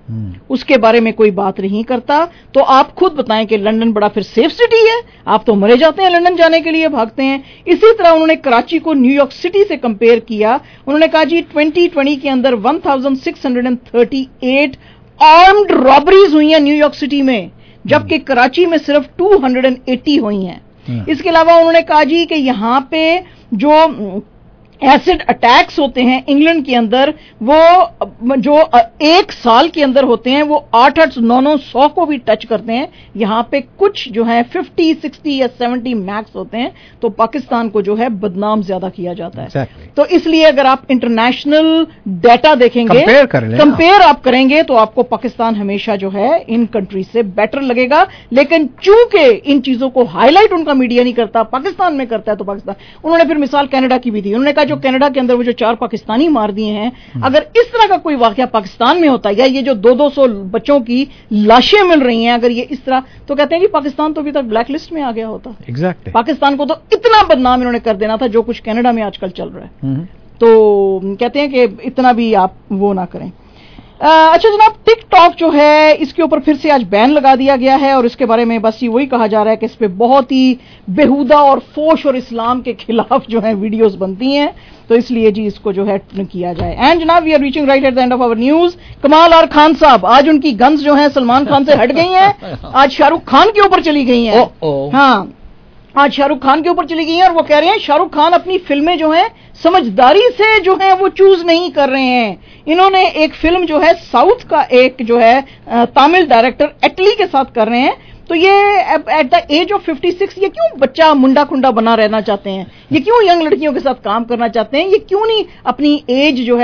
उसके बारे में कोई बात नहीं करता। तो आप खुद बताएं कि लंदन बड़ा फिर सेफ सिटी है, आप तो मरे जाते हैं लंदन जाने के लिए, भागते हैं। इसी तरह उन्होंने कराची को न्यूयॉर्क सिटी से कंपेयर किया। उन्होंने कहा जी ट्वेंटी ट्वेंटी के अंदर one thousand six hundred thirty eight armed robberies हुई हैं न्यूयॉर्क सिटी में, जबकि कराची में सिर्फ टू हंड्रेड एटी हुई हैं। इसके अलावा उन्होंने कहा जी कि यहां पे जो एसिड अटैक्स होते हैं इंग्लैंड के अंदर, वो जो एक साल के अंदर होते हैं वो आठ आठ नौ नौ सौ को भी टच करते हैं। यहां पे कुछ जो है फिफ्टी सिक्सटी या सेवेंटी मैक्स होते हैं। तो पाकिस्तान को जो है बदनाम ज्यादा किया जाता है। exactly. तो इसलिए अगर आप इंटरनेशनल डाटा देखेंगे, कंपेयर आप करेंगे, तो आपको पाकिस्तान हमेशा जो है इन कंट्री से बेटर लगेगा। लेकिन चूंकि इन चीजों को हाईलाइट उनका मीडिया नहीं करता, पाकिस्तान में करता है, तो पाकिस्तान, उन्होंने फिर मिसाल कनाडा की भी दी। उन्होंने कहा जो कनाडा के अंदर वो जो चार पाकिस्तानी मार दिए हैं, अगर इस तरह का कोई वाकया पाकिस्तान में होता, या ये जो दो दो सौ बच्चों की लाशें मिल रही हैं, अगर ये इस तरह, तो कहते हैं कि पाकिस्तान तो अभी तक ब्लैक लिस्ट में आ गया होता। एग्जैक्टली। पाकिस्तान को तो इतना बदनाम इन्होंने कर देना था जो कुछ कनाडा में आजकल चल रहा है। तो कहते हैं कि इतना भी आप वो ना करें। आ, अच्छा जनाब, टिकटॉक जो है इसके ऊपर फिर से आज बैन लगा दिया गया है, और इसके बारे में बस ये वही कहा जा रहा है कि इस पे बहुत ही बेहुदा और फोश और इस्लाम के खिलाफ जो है वीडियोस बनती हैं, तो इसलिए जी इसको जो है किया जाए। एंड जनाब, we are reaching right at the end of our news. Kamaal R Khan साहब, आज उनकी गन्स जो है सलमान खान से हट गई हैं, आज शाहरुख खान के ऊपर चली गई हैं। हाँ, आज शाहरुख खान के ऊपर चली गई हैं, और वो कह रहे हैं शाहरुख खान अपनी फिल्में जो हैं समझदारी से जो है वो चूज नहीं कर रहे हैं। इन्होंने एक फिल्म जो है साउथ का एक जो है तमिल डायरेक्टर एटली के साथ कर रहे हैं, तो ये at the age of fifty six ये क्यों बच्चा मुंडा खुंडा बना रहना चाहते हैं, ये क्यों यंग लड़कियों के साथ काम करना चाहते हैं, ये क्यों नहीं अपनी एज जो है